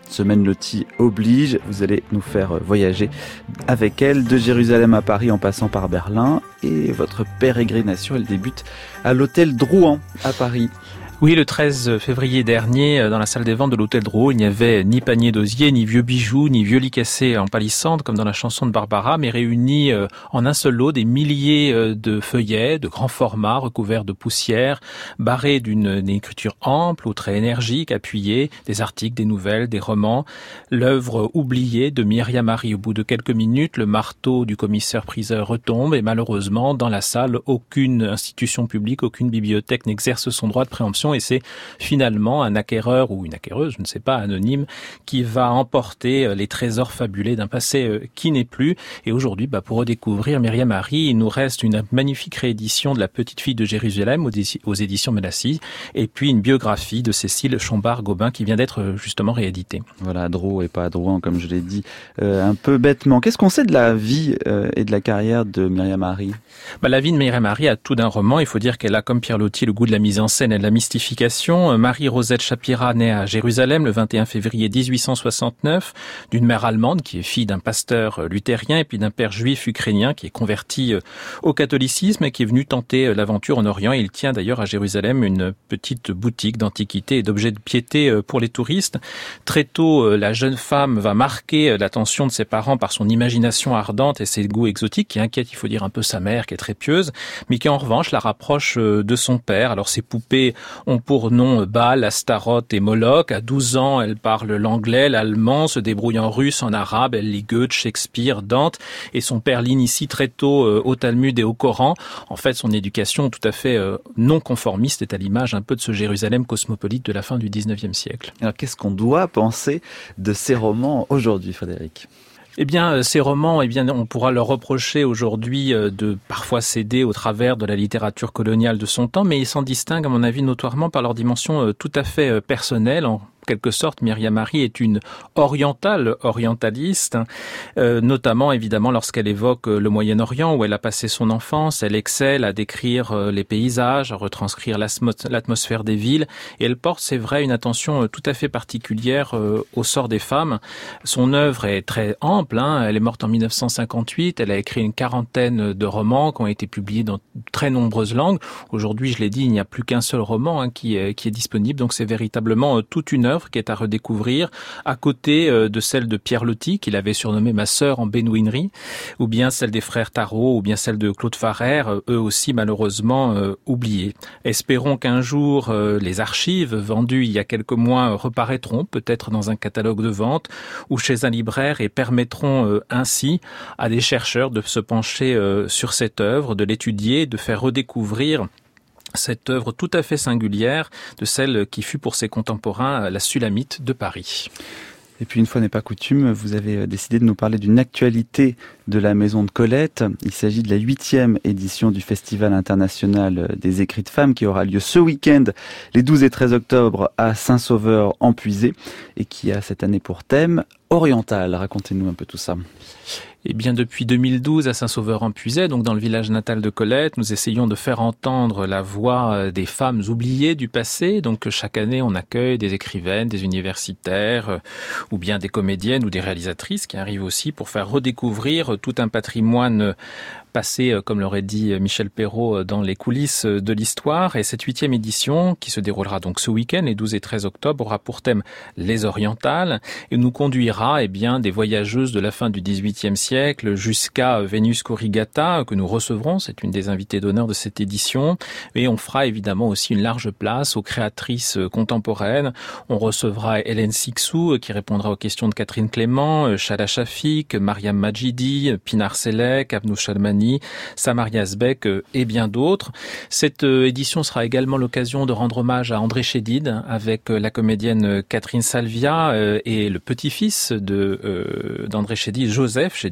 Semaine Loti oblige, vous allez nous faire voyager avec elle de Jérusalem à Paris en passant par Berlin. Et votre pérégrination, elle débute à l'hôtel Drouan à Paris. Oui, le treize février dernier, dans la salle des ventes de l'hôtel Drouan, il n'y avait ni panier d'osier, ni vieux bijoux, ni vieux lits cassés en palissandre, comme dans la chanson de Barbara, mais réunis en un seul lot des milliers de feuillets de grand format, recouverts de poussière, barrés d'une, d'une écriture ample, aux traits énergiques, appuyés, des articles, des nouvelles, des romans. L'œuvre oubliée de Myriam Marie. Au bout de quelques minutes, le marteau du commissaire-priseur retombe et malheureusement, dans la salle, aucune institution publique, aucune bibliothèque n'exerce son droit de préemption. Et c'est finalement un acquéreur ou une acquéreuse, je ne sais pas, anonyme, qui va emporter les trésors fabulés d'un passé qui n'est plus. Et aujourd'hui, bah, pour redécouvrir Myriam Marie, il nous reste une magnifique réédition de La Petite Fille de Jérusalem aux éditions Mélassy, et puis une biographie de Cécile Chambard-Gobin qui vient d'être justement rééditée. Voilà, Drouan et pas Drouan, comme je l'ai dit euh, un peu bêtement. Qu'est-ce qu'on sait de la vie euh, et de la carrière de Myriam Marie ? Bah, la vie de Myriam Marie a tout d'un roman. Il faut dire qu'elle a, comme Pierre Loti, le goût de la mise en scène et de la mystique. Marie-Rosette Shapira naît à Jérusalem le vingt et un février dix-huit cent soixante-neuf d'une mère allemande qui est fille d'un pasteur luthérien et puis d'un père juif ukrainien qui est converti au catholicisme et qui est venu tenter l'aventure en Orient. Il tient d'ailleurs à Jérusalem une petite boutique d'antiquités et d'objets de piété pour les touristes. Très tôt, la jeune femme va marquer l'attention de ses parents par son imagination ardente et ses goûts exotiques qui inquiètent, il faut dire, un peu sa mère qui est très pieuse, mais qui en revanche la rapproche de son père. Alors ses poupées ont pour nom Baal, Astaroth et Moloch. À douze ans, elle parle l'anglais, l'allemand, se débrouille en russe, en arabe. Elle lit Goethe, Shakespeare, Dante. Et son père l'initie très tôt au Talmud et au Coran. En fait, son éducation tout à fait non conformiste est à l'image un peu de ce Jérusalem cosmopolite de la fin du dix-neuvième siècle. Alors, qu'est-ce qu'on doit penser de ces romans aujourd'hui, Frédéric ? Eh bien, ces romans, eh bien, on pourra leur reprocher aujourd'hui de parfois céder au travers de la littérature coloniale de son temps, mais ils s'en distinguent, à mon avis, notoirement par leur dimension tout à fait personnelle. En quelque sorte, Myriam Marie est une orientale, orientaliste, euh, notamment évidemment lorsqu'elle évoque le Moyen-Orient où elle a passé son enfance. Elle excelle à décrire les paysages, à retranscrire l'atmosphère des villes, et elle porte, c'est vrai, une attention tout à fait particulière euh, au sort des femmes. Son œuvre est très ample, hein. Elle est morte en mille neuf cent cinquante-huit, elle a écrit une quarantaine de romans qui ont été publiés dans très nombreuses langues. Aujourd'hui, je l'ai dit, il n'y a plus qu'un seul roman hein, qui, est, qui est disponible, donc c'est véritablement euh, toute une œuvre qui est à redécouvrir, à côté de celle de Pierre Loti, qu'il avait surnommé ma sœur en bénouinerie, ou bien celle des frères Tarot, ou bien celle de Claude Farrère, eux aussi malheureusement euh, oubliés. Espérons qu'un jour, euh, les archives vendues il y a quelques mois reparaîtront, peut-être dans un catalogue de vente, ou chez un libraire, et permettront euh, ainsi à des chercheurs de se pencher euh, sur cette œuvre, de l'étudier, de faire redécouvrir cette œuvre tout à fait singulière de celle qui fut pour ses contemporains la Sulamite de Paris. Et puis une fois n'est pas coutume, vous avez décidé de nous parler d'une actualité de la Maison de Colette. Il s'agit de la huitième édition du Festival international des écrits de femmes qui aura lieu ce week-end, les douze et treize octobre, à Saint-Sauveur-en-Puisé, et qui a cette année pour thème oriental. Racontez-nous un peu tout ça. Eh bien, depuis deux mille douze, à Saint-Sauveur-en-Puisé, donc dans le village natal de Colette, nous essayons de faire entendre la voix des femmes oubliées du passé. Donc, chaque année, on accueille des écrivaines, des universitaires, ou bien des comédiennes ou des réalisatrices qui arrivent aussi pour faire redécouvrir tout un patrimoine passé, comme l'aurait dit Michel Perrault, dans les coulisses de l'histoire. Et cette huitième édition, qui se déroulera donc ce week-end, les douze et treize octobre, aura pour thème les orientales et nous conduira, eh bien, des voyageuses de la fin du dix-huitième siècle jusqu'à Vénus Corrigata, que nous recevrons. C'est une des invitées d'honneur de cette édition. Et on fera évidemment aussi une large place aux créatrices contemporaines. On recevra Hélène Sixou, qui répondra aux questions de Catherine Clément, Shala Shafik, Mariam Majidi, Pinar Selek, Abnou Chalmani, Samaria Sbeck et bien d'autres. Cette édition sera également l'occasion de rendre hommage à André Chédid avec la comédienne Catherine Salvia et le petit-fils de, euh, d'André Chédid, Joseph Chédid,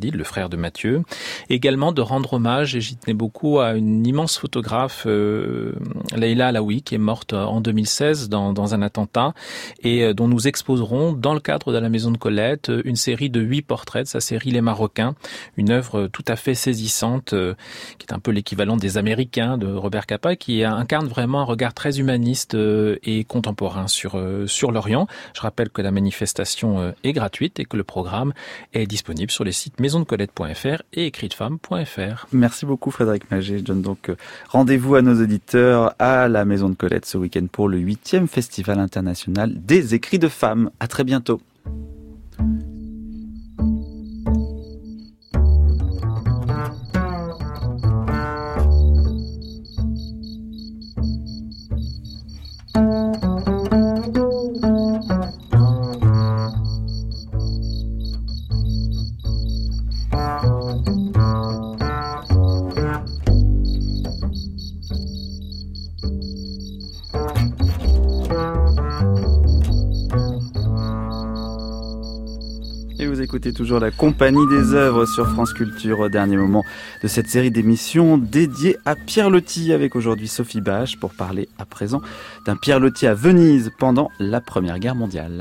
Khalil, le frère de Mathieu. Également de rendre hommage, et j'y tenais beaucoup, à une immense photographe, euh, Leila Alaoui, qui est morte en deux mille seize dans, dans un attentat, et euh, dont nous exposerons, dans le cadre de la Maison de Colette, une série de huit portraits de sa série Les Marocains, une œuvre tout à fait saisissante, euh, qui est un peu l'équivalent des Américains de Robert Capa, qui incarne vraiment un regard très humaniste euh, et contemporain sur, euh, sur l'Orient. Je rappelle que la manifestation euh, est gratuite et que le programme est disponible sur les sites maison de colette point f r et écrit de femme point f r. Merci beaucoup Frédéric Magé. Je donne donc rendez-vous à nos auditeurs à la Maison de Colette ce week-end pour le huitième Festival international des écrits de femmes. À très bientôt. Écoutez toujours la Compagnie des œuvres sur France Culture au dernier moment de cette série d'émissions dédiée à Pierre Loti, avec aujourd'hui Sophie Bache pour parler à présent d'un Pierre Loti à Venise pendant la Première Guerre mondiale.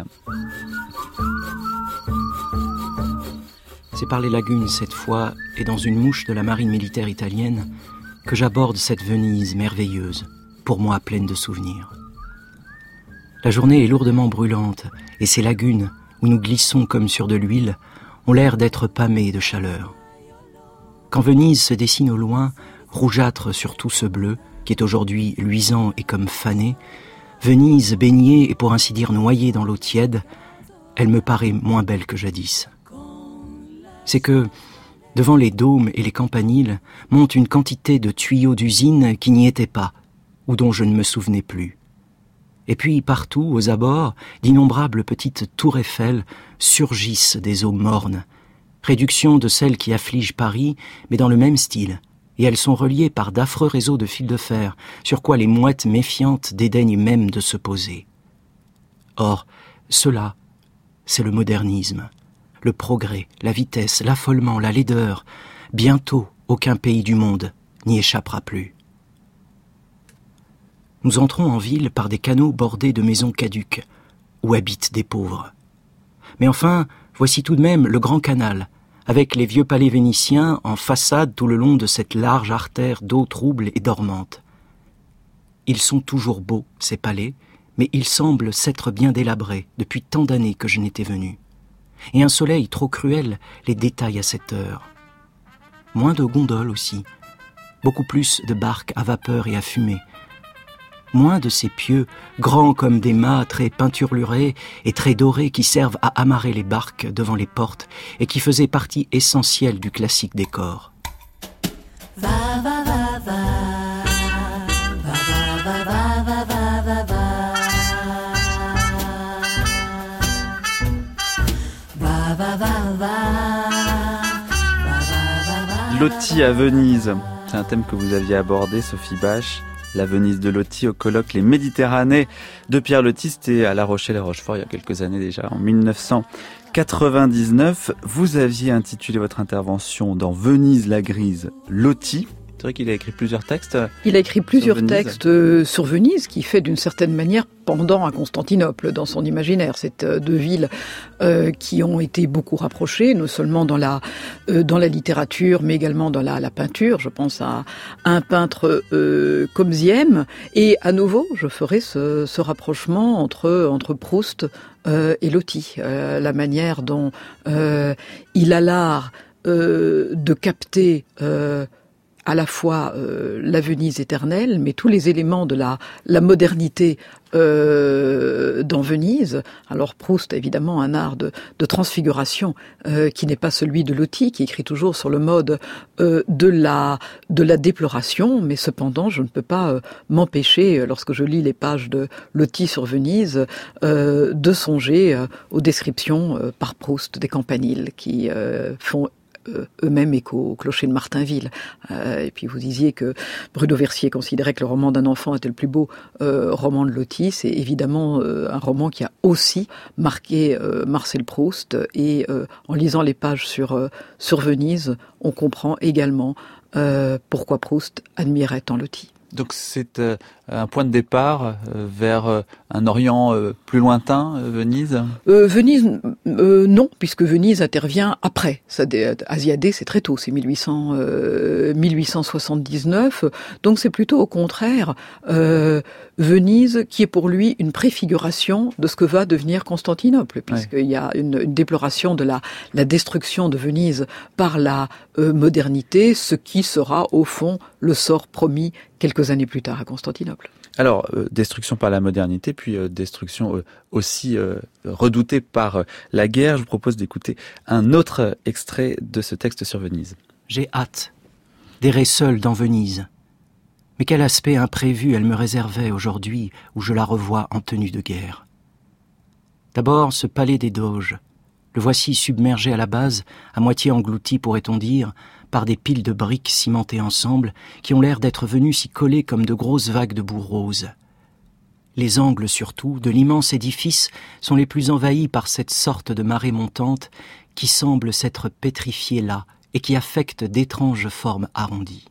C'est par les lagunes cette fois et dans une mouche de la marine militaire italienne que j'aborde cette Venise merveilleuse, pour moi pleine de souvenirs. La journée est lourdement brûlante et ces lagunes où nous glissons comme sur de l'huile, ont l'air d'être pâmés de chaleur. Quand Venise se dessine au loin, rougeâtre sur tout ce bleu, qui est aujourd'hui luisant et comme fané, Venise baignée et pour ainsi dire noyée dans l'eau tiède, elle me paraît moins belle que jadis. C'est que, devant les dômes et les campaniles, monte une quantité de tuyaux d'usine qui n'y étaient pas, ou dont je ne me souvenais plus. Et puis, partout, aux abords, d'innombrables petites tours Eiffel surgissent des eaux mornes, réduction de celles qui affligent Paris, mais dans le même style, et elles sont reliées par d'affreux réseaux de fils de fer, sur quoi les mouettes méfiantes dédaignent même de se poser. Or, cela, c'est le modernisme, le progrès, la vitesse, l'affolement, la laideur. Bientôt, aucun pays du monde n'y échappera plus. Nous entrons en ville par des canaux bordés de maisons caduques, où habitent des pauvres. Mais enfin, voici tout de même le grand canal, avec les vieux palais vénitiens en façade tout le long de cette large artère d'eau trouble et dormante. Ils sont toujours beaux, ces palais, mais ils semblent s'être bien délabrés depuis tant d'années que je n'étais venu. Et un soleil trop cruel les détaille à cette heure. Moins de gondoles aussi, beaucoup plus de barques à vapeur et à fumée, moins de ces pieux, grands comme des mâts, très peinturlurés et très dorés qui servent à amarrer les barques devant les portes et qui faisaient partie essentielle du classique décor. Va, va, va, va, va, va, va, va, va, va, va. Va, va, va, va. Loti à Venise, c'est un thème que vous aviez abordé, Sophie Bache. La Venise de Loti au colloque Les Méditerranées de Pierre Loti, c'était à La Rochelle et Rochefort il y a quelques années déjà, en mille neuf cent quatre-vingt-dix-neuf. Vous aviez intitulé votre intervention dans Venise la grise, Loti. C'est vrai qu'il a écrit plusieurs textes. Il a écrit plusieurs textes euh, sur Venise, qui fait d'une certaine manière pendant à Constantinople dans son imaginaire. C'est euh, deux villes euh, qui ont été beaucoup rapprochées, non seulement dans la euh, dans la littérature, mais également dans la, la peinture. Je pense à, à un peintre euh, comme Ziem, et à nouveau, je ferai ce, ce rapprochement entre entre Proust euh, et Loti, euh, la manière dont euh, il a l'art euh, de capter euh, à la fois euh, la Venise éternelle, mais tous les éléments de la, la modernité euh, dans Venise. Alors Proust a évidemment un art de, de transfiguration euh, qui n'est pas celui de Loti, qui écrit toujours sur le mode euh, de la de la déploration, mais cependant je ne peux pas euh, m'empêcher, lorsque je lis les pages de Loti sur Venise, euh, de songer euh, aux descriptions euh, par Proust des campaniles qui euh, font eux-mêmes et qu'au clocher de Martinville. Euh, et puis vous disiez que Bruno Versier considérait que le roman d'un enfant était le plus beau euh, roman de Loti. C'est évidemment euh, un roman qui a aussi marqué euh, Marcel Proust. Et euh, en lisant les pages sur, euh, sur Venise, on comprend également euh, pourquoi Proust admirait tant Loti. Donc c'est euh, un point de départ euh, vers euh, un Orient euh, plus lointain, euh, Venise euh, Venise, euh, non, puisque Venise intervient après. Ça, Asiadé, c'est très tôt, c'est mille huit cents, euh, mille huit cent soixante-dix-neuf. Donc c'est plutôt au contraire euh, Venise qui est pour lui une préfiguration de ce que va devenir Constantinople, puisqu'il ouais. y a une, une déploration de la, la destruction de Venise par la euh, modernité, ce qui sera au fond le sort promis quelques années plus tard à Constantinople. Alors, euh, destruction par la modernité, puis euh, destruction euh, aussi euh, redoutée par euh, la guerre. Je vous propose d'écouter un autre extrait de ce texte sur Venise. J'ai hâte d'errer seul dans Venise. Mais quel aspect imprévu elle me réservait aujourd'hui où je la revois en tenue de guerre. D'abord, ce palais des Doges. Le voici submergé à la base, à moitié englouti, pourrait-on dire, par des piles de briques cimentées ensemble qui ont l'air d'être venues s'y coller comme de grosses vagues de boue rose. Les angles surtout de l'immense édifice sont les plus envahis par cette sorte de marée montante qui semble s'être pétrifiée là et qui affecte d'étranges formes arrondies.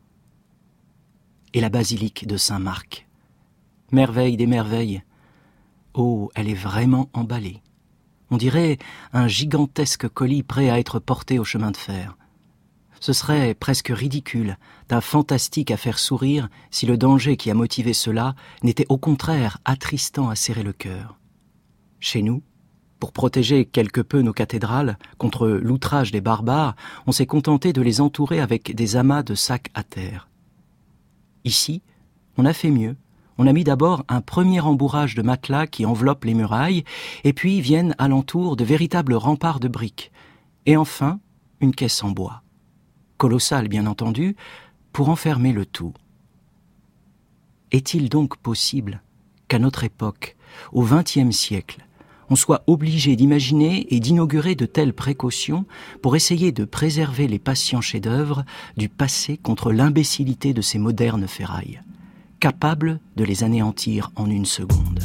Et la basilique de Saint-Marc. Merveille des merveilles. Oh, elle est vraiment emballée. On dirait un gigantesque colis prêt à être porté au chemin de fer. Ce serait presque ridicule, d'un fantastique à faire sourire, si le danger qui a motivé cela n'était au contraire attristant à serrer le cœur. Chez nous, pour protéger quelque peu nos cathédrales contre l'outrage des barbares, on s'est contenté de les entourer avec des amas de sacs à terre. Ici, on a fait mieux. On a mis d'abord un premier embourrage de matelas qui enveloppe les murailles, et puis viennent alentour de véritables remparts de briques. Et enfin, une caisse en bois. Colossale, bien entendu, pour enfermer le tout. Est-il donc possible qu'à notre époque, au vingtième siècle, on soit obligé d'imaginer et d'inaugurer de telles précautions pour essayer de préserver les patients chefs-d'œuvre du passé contre l'imbécilité de ces modernes ferrailles, capables de les anéantir en une seconde.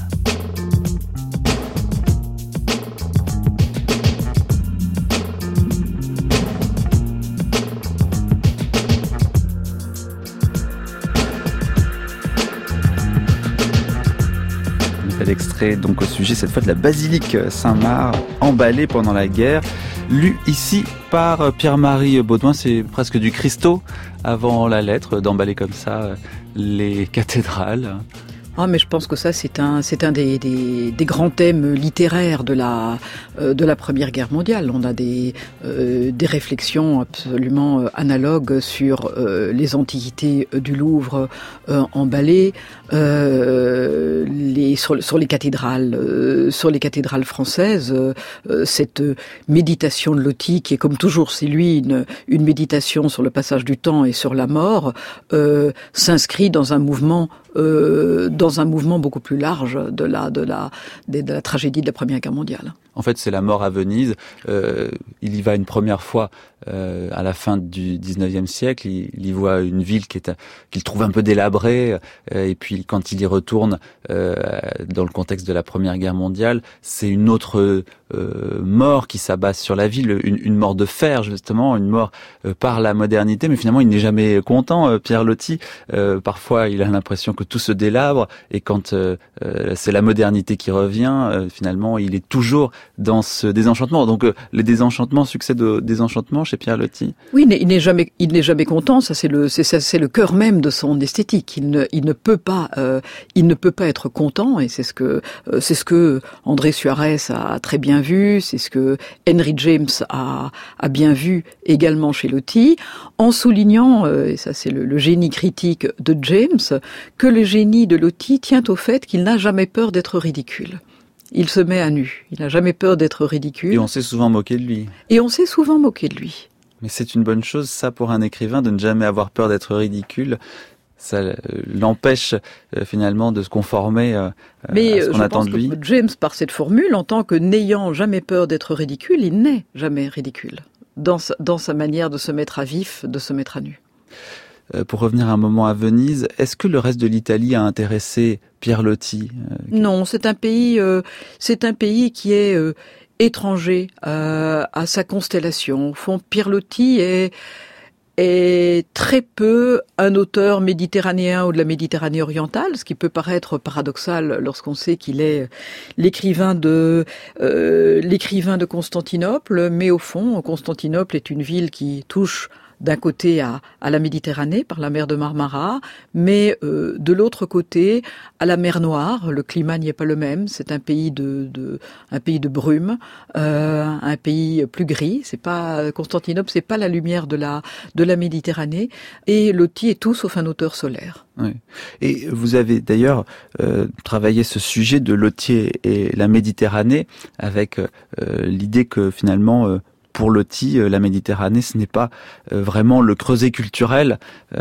Extrait donc au sujet cette fois de la basilique Saint-Marc emballée pendant la guerre, lu ici par Pierre-Marie Baudouin. C'est presque du Christo avant la lettre d'emballer comme ça les cathédrales. Ah, mais je pense que ça, c'est un, c'est un des, des, des grands thèmes littéraires de la, euh, de la Première Guerre mondiale. On a des, euh, des réflexions absolument euh, analogues sur euh, les antiquités du Louvre euh, emballées, euh, les, sur, sur les cathédrales, euh, sur les cathédrales françaises. Euh, cette méditation de Loti, qui est comme toujours, c'est lui une, une méditation sur le passage du temps et sur la mort, euh, s'inscrit dans un mouvement Euh, dans un mouvement beaucoup plus large de la, de la, de la tragédie de la Première Guerre mondiale. En fait, c'est la mort à Venise. Euh, il y va une première fois euh, à la fin du dix-neuvième siècle. Il, il y voit une ville qui est, qu'il trouve un peu délabrée. Euh, et puis, quand il y retourne euh, dans le contexte de la Première Guerre mondiale, c'est une autre euh, mort qui s'abat sur la ville, une, une mort de fer, justement, une mort euh, par la modernité. Mais finalement, il n'est jamais content, euh, Pierre Loti. Euh, parfois, il a l'impression que tout se délabre. Et quand euh, euh, c'est la modernité qui revient, euh, finalement, il est toujours dans ce désenchantement. Donc, euh, les désenchantements succèdent aux désenchantements chez Pierre Loti. Oui, il n'est jamais, il n'est jamais content. Ça, c'est le, c'est ça, c'est le cœur même de son esthétique. Il ne, il ne peut pas, euh, il ne peut pas être content. Et c'est ce que, euh, c'est ce que André Suarez a très bien vu. C'est ce que Henry James a, a bien vu également chez Loti, en soulignant, euh, et ça, c'est le, le génie critique de James, que le génie de Loti tient au fait qu'il n'a jamais peur d'être ridicule. Il se met à nu. Il n'a jamais peur d'être ridicule. Et on s'est souvent moqué de lui. Et on s'est souvent moqué de lui. Mais c'est une bonne chose, ça, pour un écrivain, de ne jamais avoir peur d'être ridicule. Ça euh, l'empêche euh, finalement de se conformer euh, Mais à ce qu'on attend de lui. Mais James, par cette formule, entend que n'ayant jamais peur d'être ridicule, il n'est jamais ridicule. dans sa, dans sa manière de se mettre à vif, de se mettre à nu. Euh, pour revenir un moment à Venise, est-ce que le reste de l'Italie a intéressé Pierre Loti ? euh, Non, c'est un pays, euh, c'est un pays qui est euh, étranger euh, à sa constellation. Au fond, Pierre Loti est est très peu un auteur méditerranéen ou de la Méditerranée orientale, ce qui peut paraître paradoxal lorsqu'on sait qu'il est l'écrivain de euh, l'écrivain de Constantinople, mais au fond, Constantinople est une ville qui touche d'un côté à, à la Méditerranée par la mer de Marmara, mais euh, de l'autre côté à la mer Noire. Le climat n'y est pas le même. C'est un pays de, de un pays de brume, euh, un pays plus gris. C'est pas Constantinople, c'est pas la lumière de la de la Méditerranée. Et Loti est tout sauf un auteur solaire. Oui. Et vous avez d'ailleurs euh, travaillé ce sujet de Loti et la Méditerranée avec euh, l'idée que finalement euh, pour Loti, la Méditerranée, ce n'est pas vraiment le creuset culturel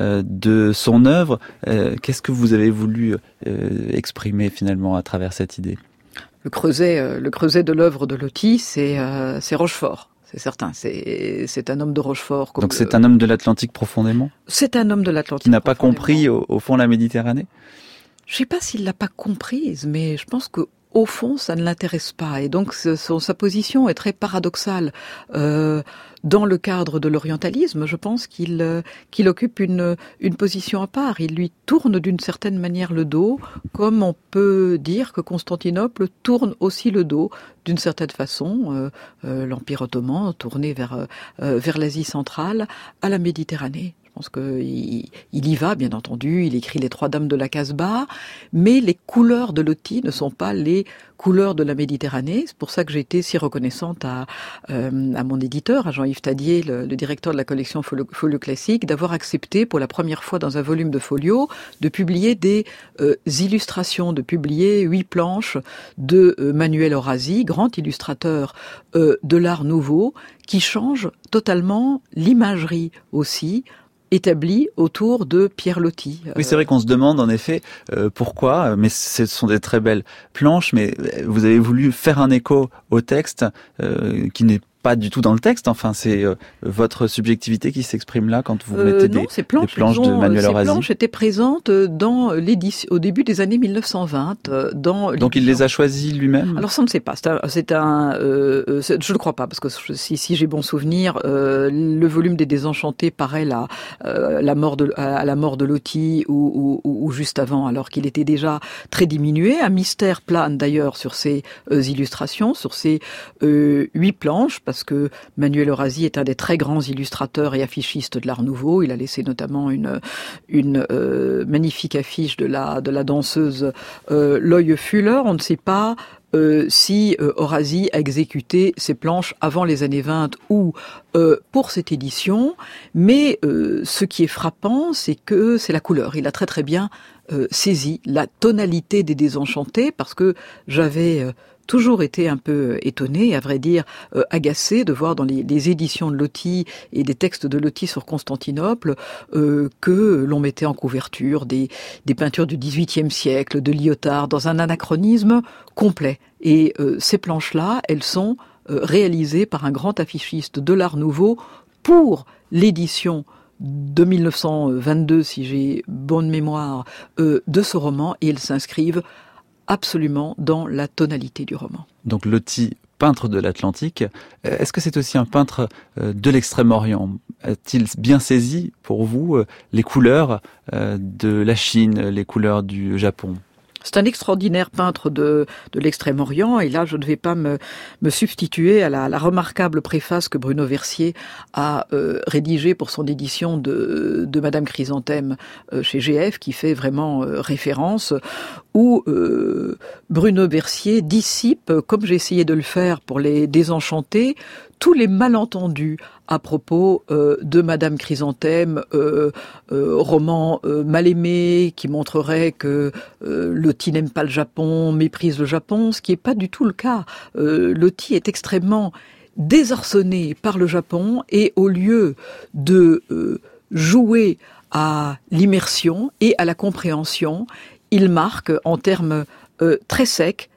de son œuvre. Qu'est-ce que vous avez voulu exprimer finalement à travers cette idée ? Le creuset, le creuset de l'œuvre de Loti, c'est, c'est Rochefort. C'est certain, c'est, c'est un homme de Rochefort. Comme Donc c'est un homme de l'Atlantique profondément ? C'est un homme de l'Atlantique qui n'a pas compris au, au fond la Méditerranée ? Je ne sais pas s'il l'a pas comprise, mais je pense que au fond, ça ne l'intéresse pas. Et donc, son, sa position est très paradoxale. Euh, dans le cadre de l'orientalisme, je pense qu'il, euh, qu'il occupe une, une position à part. Il lui tourne d'une certaine manière le dos, comme on peut dire que Constantinople tourne aussi le dos d'une certaine façon, euh, euh, l'Empire ottoman tourné vers, euh, vers l'Asie centrale, à la Méditerranée. Je pense qu'il il y va, bien entendu, il écrit Les Trois Dames de la Casbah, mais les couleurs de Loti ne sont pas les couleurs de la Méditerranée. C'est pour ça que j'ai été si reconnaissante à, euh, à mon éditeur, à Jean-Yves Tadier, le, le directeur de la collection Folio, Folio Classique, d'avoir accepté pour la première fois dans un volume de Folio de publier des euh, illustrations, de publier huit planches de euh, Manuel Orasi, grand illustrateur euh, de l'Art Nouveau, qui change totalement l'imagerie aussi, établi autour de Pierre Loti. Oui, c'est vrai qu'on se demande en effet euh, pourquoi, mais ce sont des très belles planches, mais vous avez voulu faire un écho au texte euh, qui n'est pas du tout dans le texte, enfin c'est euh, votre subjectivité qui s'exprime là quand vous mettez euh, non, des, ces planches, des planches ont, de Manuel Orasi. Ces planches étaient présentes dans l'édition, au début des années mille neuf cent vingt. Dans l'édition. Donc il les a choisies lui-même ? Alors ça on ne sait pas, c'est un, c'est un euh, c'est, je ne crois pas, parce que si, si j'ai bon souvenir, euh, le volume des Désenchantés paraît là, euh, la mort de, à la mort de Loti ou, ou, ou juste avant, alors qu'il était déjà très diminué. Un mystère plane d'ailleurs sur ces euh, illustrations, sur ces euh, huit planches, parce que Manuel Orasi est un des très grands illustrateurs et affichistes de l'Art Nouveau. Il a laissé notamment une une euh, magnifique affiche de la de la danseuse euh, Loie Fuller. On ne sait pas euh, si euh, Orasi a exécuté ses planches avant les années vingt ou euh, pour cette édition, mais euh, ce qui est frappant, c'est que c'est la couleur. Il a très très bien euh, saisi la tonalité des Désenchantés, parce que j'avais euh, toujours été un peu étonné, à vrai dire euh, agacé de voir dans les, les éditions de Loti et des textes de Loti sur Constantinople euh, que l'on mettait en couverture des, des peintures du dix-huitième siècle, de Lyotard, dans un anachronisme complet. Et euh, ces planches-là, elles sont euh, réalisées par un grand affichiste de l'Art Nouveau pour l'édition de mille neuf cent vingt-deux, si j'ai bonne mémoire, euh, de ce roman, et elles s'inscrivent absolument dans la tonalité du roman. Donc Loti, peintre de l'Atlantique, est-ce que c'est aussi un peintre de l'Extrême-Orient ? A-t-il bien saisi pour vous les couleurs de la Chine, les couleurs du Japon ? C'est un extraordinaire peintre de, de l'Extrême-Orient, et là je ne vais pas me, me substituer à la, la remarquable préface que Bruno Versier a euh, rédigée pour son édition de, de Madame Chrysanthème euh, chez G F, qui fait vraiment euh, référence, où euh, Bruno Versier dissipe, comme j'ai essayé de le faire pour les Désenchantés, tous les malentendus à propos euh, de Madame Chrysanthème, euh, euh, roman euh, mal aimé, qui montrerait que euh, Loti n'aime pas le Japon, méprise le Japon, ce qui n'est pas du tout le cas. Euh, Loti est extrêmement désarçonné par le Japon, et au lieu de euh, jouer à l'immersion et à la compréhension, il marque en termes euh, très secs,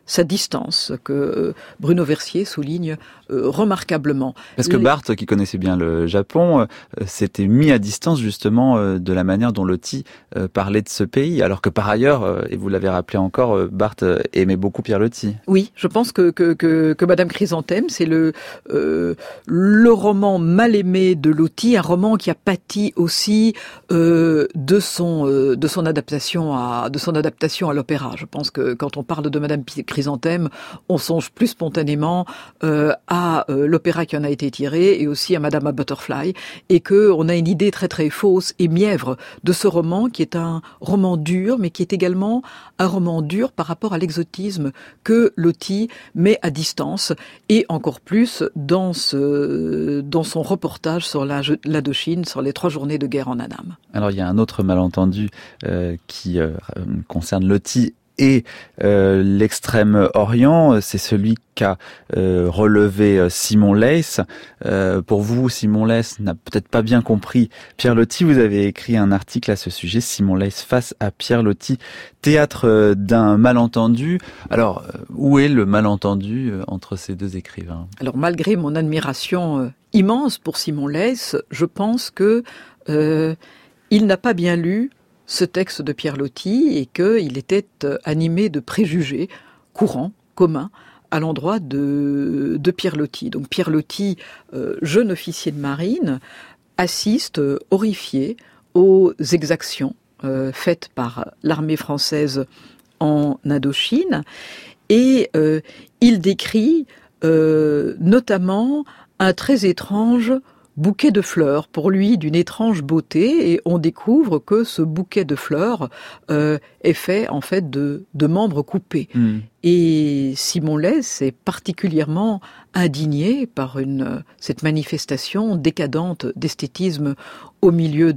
sa distance que Bruno Versier souligne euh, remarquablement. Parce que Les... Barthes, qui connaissait bien le Japon, euh, s'était mis à distance justement euh, de la manière dont Loti euh, parlait de ce pays, alors que par ailleurs, euh, et vous l'avez rappelé encore, euh, Barthes euh, aimait beaucoup Pierre Loti. Oui, je pense que que que, que Madame Chrysanthème, c'est le euh, le roman mal aimé de Loti, un roman qui a pâti aussi euh, de son euh, de son adaptation à de son adaptation à l'opéra. Je pense que quand on parle de Madame Chrysanthème, on songe plus spontanément euh, à euh, l'opéra qui en a été tiré et aussi à Madame Butterfly, et que on a une idée très très fausse et mièvre de ce roman qui est un roman dur, mais qui est également un roman dur par rapport à l'exotisme que Loti met à distance, et encore plus dans ce dans son reportage sur la l'Indochine, sur les trois journées de guerre en Annam. Alors il y a un autre malentendu euh, qui euh, concerne Loti et euh, l'extrême-orient, c'est celui qu'a euh, relevé Simon Leys. Euh, pour vous, Simon Leys n'a peut-être pas bien compris Pierre Loti. Vous avez écrit un article à ce sujet, Simon Leys face à Pierre Loti, théâtre d'un malentendu. Alors, où est le malentendu entre ces deux écrivains ? Alors, malgré mon admiration euh, immense pour Simon Leys, je pense que euh, il n'a pas bien lu ce texte de Pierre Loti et qu'il était animé de préjugés courants, communs, à l'endroit de, de Pierre Loti. Donc Pierre Loti, euh, jeune officier de marine, assiste euh, horrifié aux exactions euh, faites par l'armée française en Indochine, et euh, il décrit euh, notamment un très étrange bouquet de fleurs, pour lui d'une étrange beauté, et on découvre que ce bouquet de fleurs euh, est fait en fait de, de membres coupés. Mmh. Et Simon Leys est particulièrement indigné par une, cette manifestation décadente d'esthétisme au milieu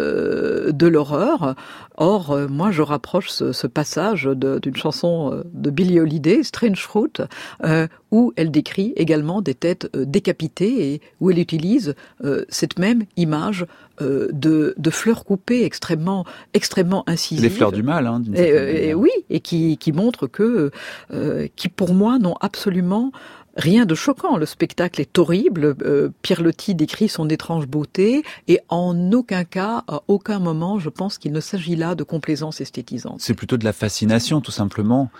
de, de l'horreur. Or, euh, moi, je rapproche ce, ce passage de, d'une chanson de Billie Holiday, Strange Fruit, euh, où elle décrit également des têtes euh, décapitées et où elle utilise euh, cette même image euh, de, de fleurs coupées extrêmement, extrêmement incisives. Les fleurs du mal, hein, d'une certaine manière. Et, et oui, et qui, qui montrent que, euh, qui pour moi n'ont absolument rien de choquant. Le spectacle est horrible. Euh, Pierre Loti décrit son étrange beauté et en aucun cas, à aucun moment, je pense qu'il ne s'agit là de complaisance esthétisante. C'est plutôt de la fascination, tout simplement.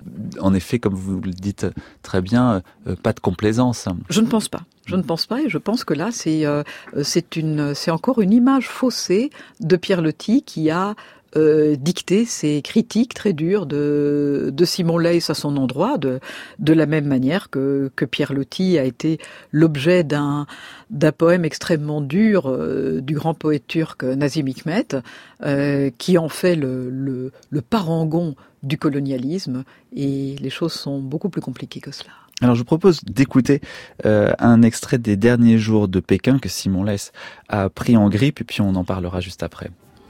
En effet, comme vous le dites très bien, euh, pas de complaisance. Je ne pense pas. Je ne pense pas, et je pense que là, c'est euh, c'est une, c'est encore une image faussée de Pierre Loti qui a Euh, dicter ces critiques très dures de, de Simon Leys à son endroit, de, de la même manière que, que Pierre Loti a été l'objet d'un, d'un poème extrêmement dur euh, du grand poète turc Nazım Hikmet, euh, qui en fait le, le, le parangon du colonialisme, et les choses sont beaucoup plus compliquées que cela. Alors je vous propose d'écouter euh, un extrait des derniers jours de Pékin que Simon Leys a pris en grippe, et puis on en parlera juste après.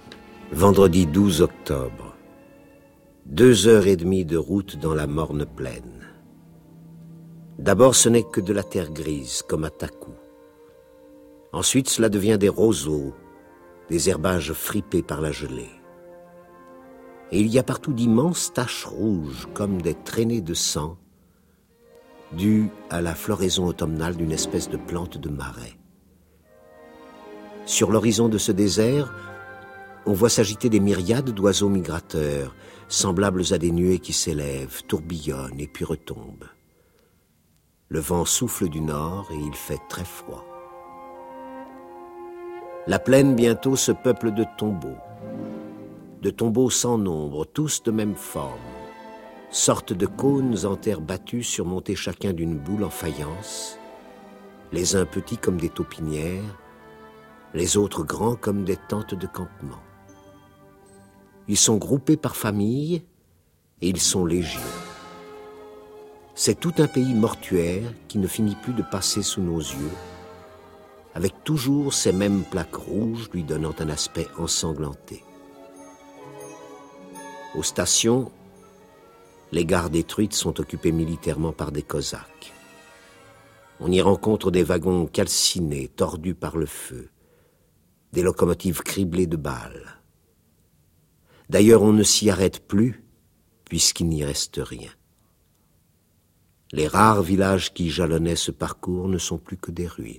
Vendredi douze octobre. Deux heures et demie de route dans la morne plaine. D'abord, ce n'est que de la terre grise, comme à Takou. Ensuite, cela devient des roseaux, des herbages fripés par la gelée. Et il y a partout d'immenses taches rouges, comme des traînées de sang, dues à la floraison automnale d'une espèce de plante de marais. Sur l'horizon de ce désert, on voit s'agiter des myriades d'oiseaux migrateurs, semblables à des nuées qui s'élèvent, tourbillonnent et puis retombent. Le vent souffle du nord et il fait très froid. La plaine bientôt se peuple de tombeaux. De tombeaux sans nombre, tous de même forme. Sortes de cônes en terre battue surmontés chacun d'une boule en faïence, les uns petits comme des taupinières, les autres grands comme des tentes de campement. Ils sont groupés par famille et ils sont légions. C'est tout un pays mortuaire qui ne finit plus de passer sous nos yeux, avec toujours ces mêmes plaques rouges lui donnant un aspect ensanglanté. Aux stations, les gares détruites sont occupées militairement par des Cosaques. On y rencontre des wagons calcinés, tordus par le feu, des locomotives criblées de balles. D'ailleurs, on ne s'y arrête plus, puisqu'il n'y reste rien. Les rares villages qui jalonnaient ce parcours ne sont plus que des ruines.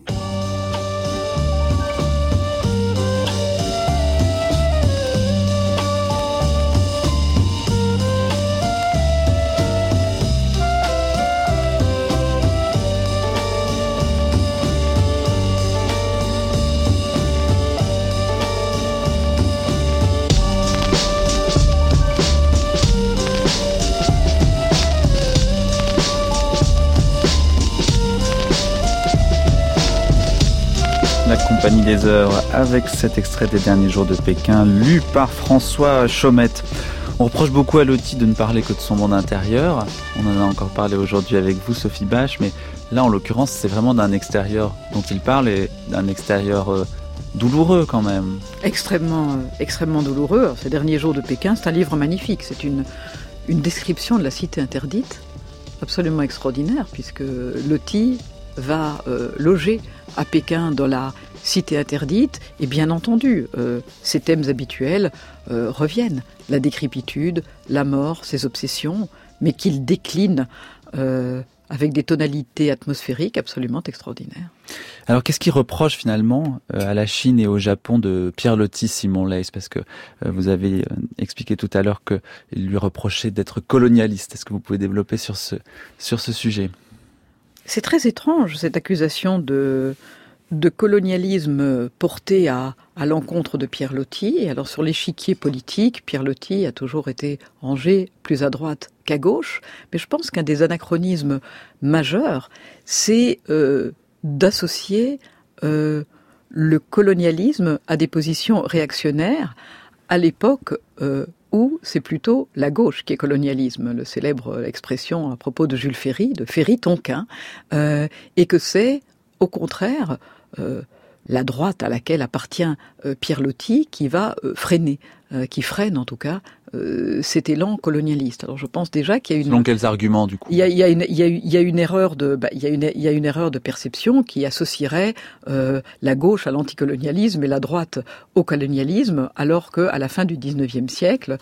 Compagnie des Œuvres avec cet extrait des derniers jours de Pékin lu par François Chaumette. On reproche beaucoup à Loti de ne parler que de son monde intérieur. On en a encore parlé aujourd'hui avec vous, Sophie Bache, mais là en l'occurrence c'est vraiment d'un extérieur dont il parle et d'un extérieur euh, douloureux quand même. Extrêmement, euh, extrêmement douloureux. Alors, ces derniers jours de Pékin, c'est un livre magnifique. C'est une, une description de la cité interdite absolument extraordinaire puisque Loti va euh, loger à Pékin dans la cité interdite, et bien entendu, euh, ces thèmes habituels euh, reviennent. La décrépitude, la mort, ses obsessions, mais qu'il décline euh, avec des tonalités atmosphériques absolument extraordinaires. Alors qu'est-ce qu'il reproche finalement euh, à la Chine et au Japon de Pierre Loti, Simon Leys? Parce que euh, vous avez euh, expliqué tout à l'heure qu'il lui reprochait d'être colonialiste. Est-ce que vous pouvez développer sur ce, sur ce sujet? C'est très étrange, cette accusation de, de colonialisme portée à, à l'encontre de Pierre Loti. Et alors, sur l'échiquier politique, Pierre Loti a toujours été rangé plus à droite qu'à gauche. Mais je pense qu'un des anachronismes majeurs, c'est euh, d'associer euh, le colonialisme à des positions réactionnaires à l'époque euh, où c'est plutôt la gauche qui est colonialisme, le célèbre expression à propos de Jules Ferry, de Ferry-Tonquin, euh, et que c'est, au contraire, euh, la droite à laquelle appartient euh, Pierre Loti qui va euh, freiner, euh, qui freine en tout cas euh, cet élan colonialiste. Alors je pense déjà qu'il y a une... Selon quels arguments du coup? Il y a, il y a une, il y a, il y a une erreur de, bah, il y a une, il y a une erreur de perception qui associerait euh, la gauche à l'anticolonialisme et la droite au colonialisme, alors que à la fin du dix-neuvième siècle,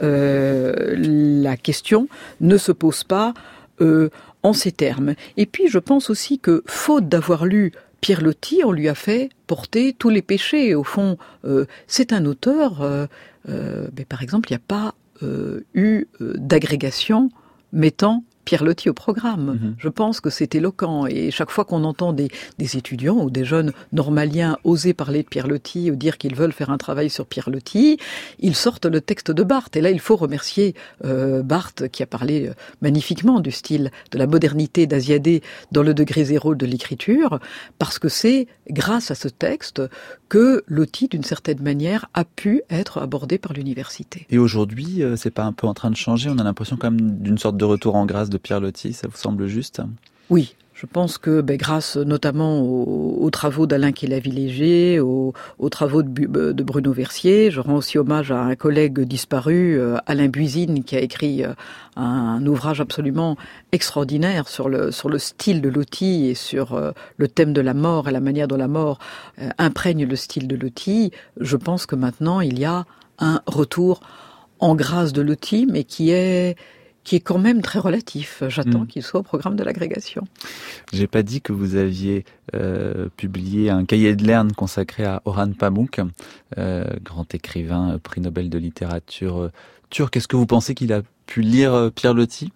euh, la question ne se pose pas euh, en ces termes. Et puis je pense aussi que faute d'avoir lu Pierre Loti, on lui a fait porter tous les péchés. Au fond, euh, c'est un auteur, euh, euh, mais par exemple, il n'y a pas euh, eu euh, d'agrégation mettant Pierre Loti au programme. Mmh. Je pense que c'est éloquent. Et chaque fois qu'on entend des, des étudiants ou des jeunes normaliens oser parler de Pierre Loti ou dire qu'ils veulent faire un travail sur Pierre Loti, ils sortent le texte de Barthes. Et là, il faut remercier euh, Barthes qui a parlé magnifiquement du style de la modernité d'Asiadé dans le degré zéro de l'écriture, parce que c'est grâce à ce texte que Loti, d'une certaine manière, a pu être abordé par l'université. Et aujourd'hui, c'est pas un peu en train de changer? On a l'impression quand même d'une sorte de retour en grâce de Pierre Loti, ça vous semble juste? Oui, je pense que ben, grâce notamment aux, aux travaux d'Alain Kéla-Villéger, aux, aux travaux de, de Bruno Versier, je rends aussi hommage à un collègue disparu, euh, Alain Buisine, qui a écrit euh, un, un ouvrage absolument extraordinaire sur le, sur le style de Loti et sur euh, le thème de la mort et la manière dont la mort euh, imprègne le style de Loti. Je pense que maintenant il y a un retour en grâce de Loti, mais qui est... qui est quand même très relatif. J'attends mmh. qu'il soit au programme de l'agrégation. J'ai pas dit que vous aviez euh, publié un cahier de Lerne consacré à Orhan Pamuk, euh, grand écrivain, prix Nobel de littérature euh, turc. Est-ce que vous pensez qu'il a pu lire euh, Pierre Loti?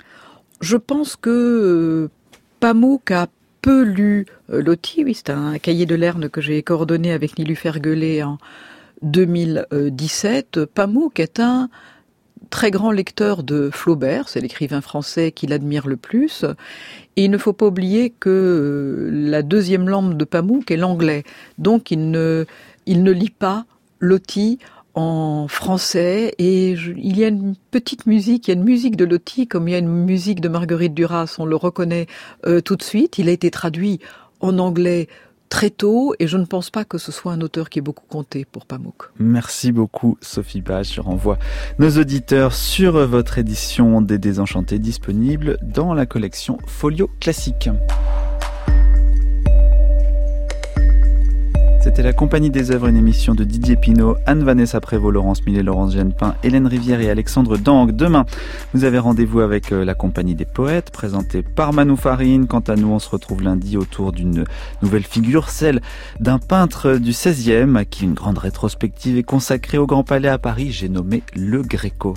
Je pense que euh, Pamuk a peu lu euh, Loti. Oui, c'est un cahier de Lerne que j'ai coordonné avec Nilufer Guelet en deux mille dix-sept. Pamuk est un très grand lecteur de Flaubert, c'est l'écrivain français qu'il admire le plus. Et il ne faut pas oublier que la deuxième langue de Pamuk est l'anglais. Donc il ne, il ne lit pas Loti en français. Et je, il y a une petite musique, il y a une musique de Loti comme il y a une musique de Marguerite Duras, on le reconnaît euh, tout de suite. Il a été traduit en anglais très tôt, et je ne pense pas que ce soit un auteur qui ait beaucoup compté pour Pamuk. Merci beaucoup Sophie Bache. Je renvoie nos auditeurs sur votre édition des Désenchantés disponible dans la collection Folio Classique. C'était la Compagnie des œuvres, une émission de Didier Pinault, Anne-Vanessa Prévost, Laurence Millet, Laurence Genepin, Hélène Rivière et Alexandre Dang. Demain, vous avez rendez-vous avec la Compagnie des poètes, présentée par Manou Farine. Quant à nous, on se retrouve lundi autour d'une nouvelle figure, celle d'un peintre du seizième, à qui une grande rétrospective est consacrée au Grand Palais à Paris. J'ai nommé Le Greco.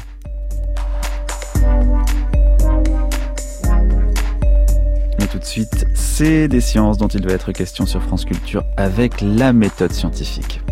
Mais tout de suite, c'est des sciences dont il va être question sur France Culture avec la méthode scientifique.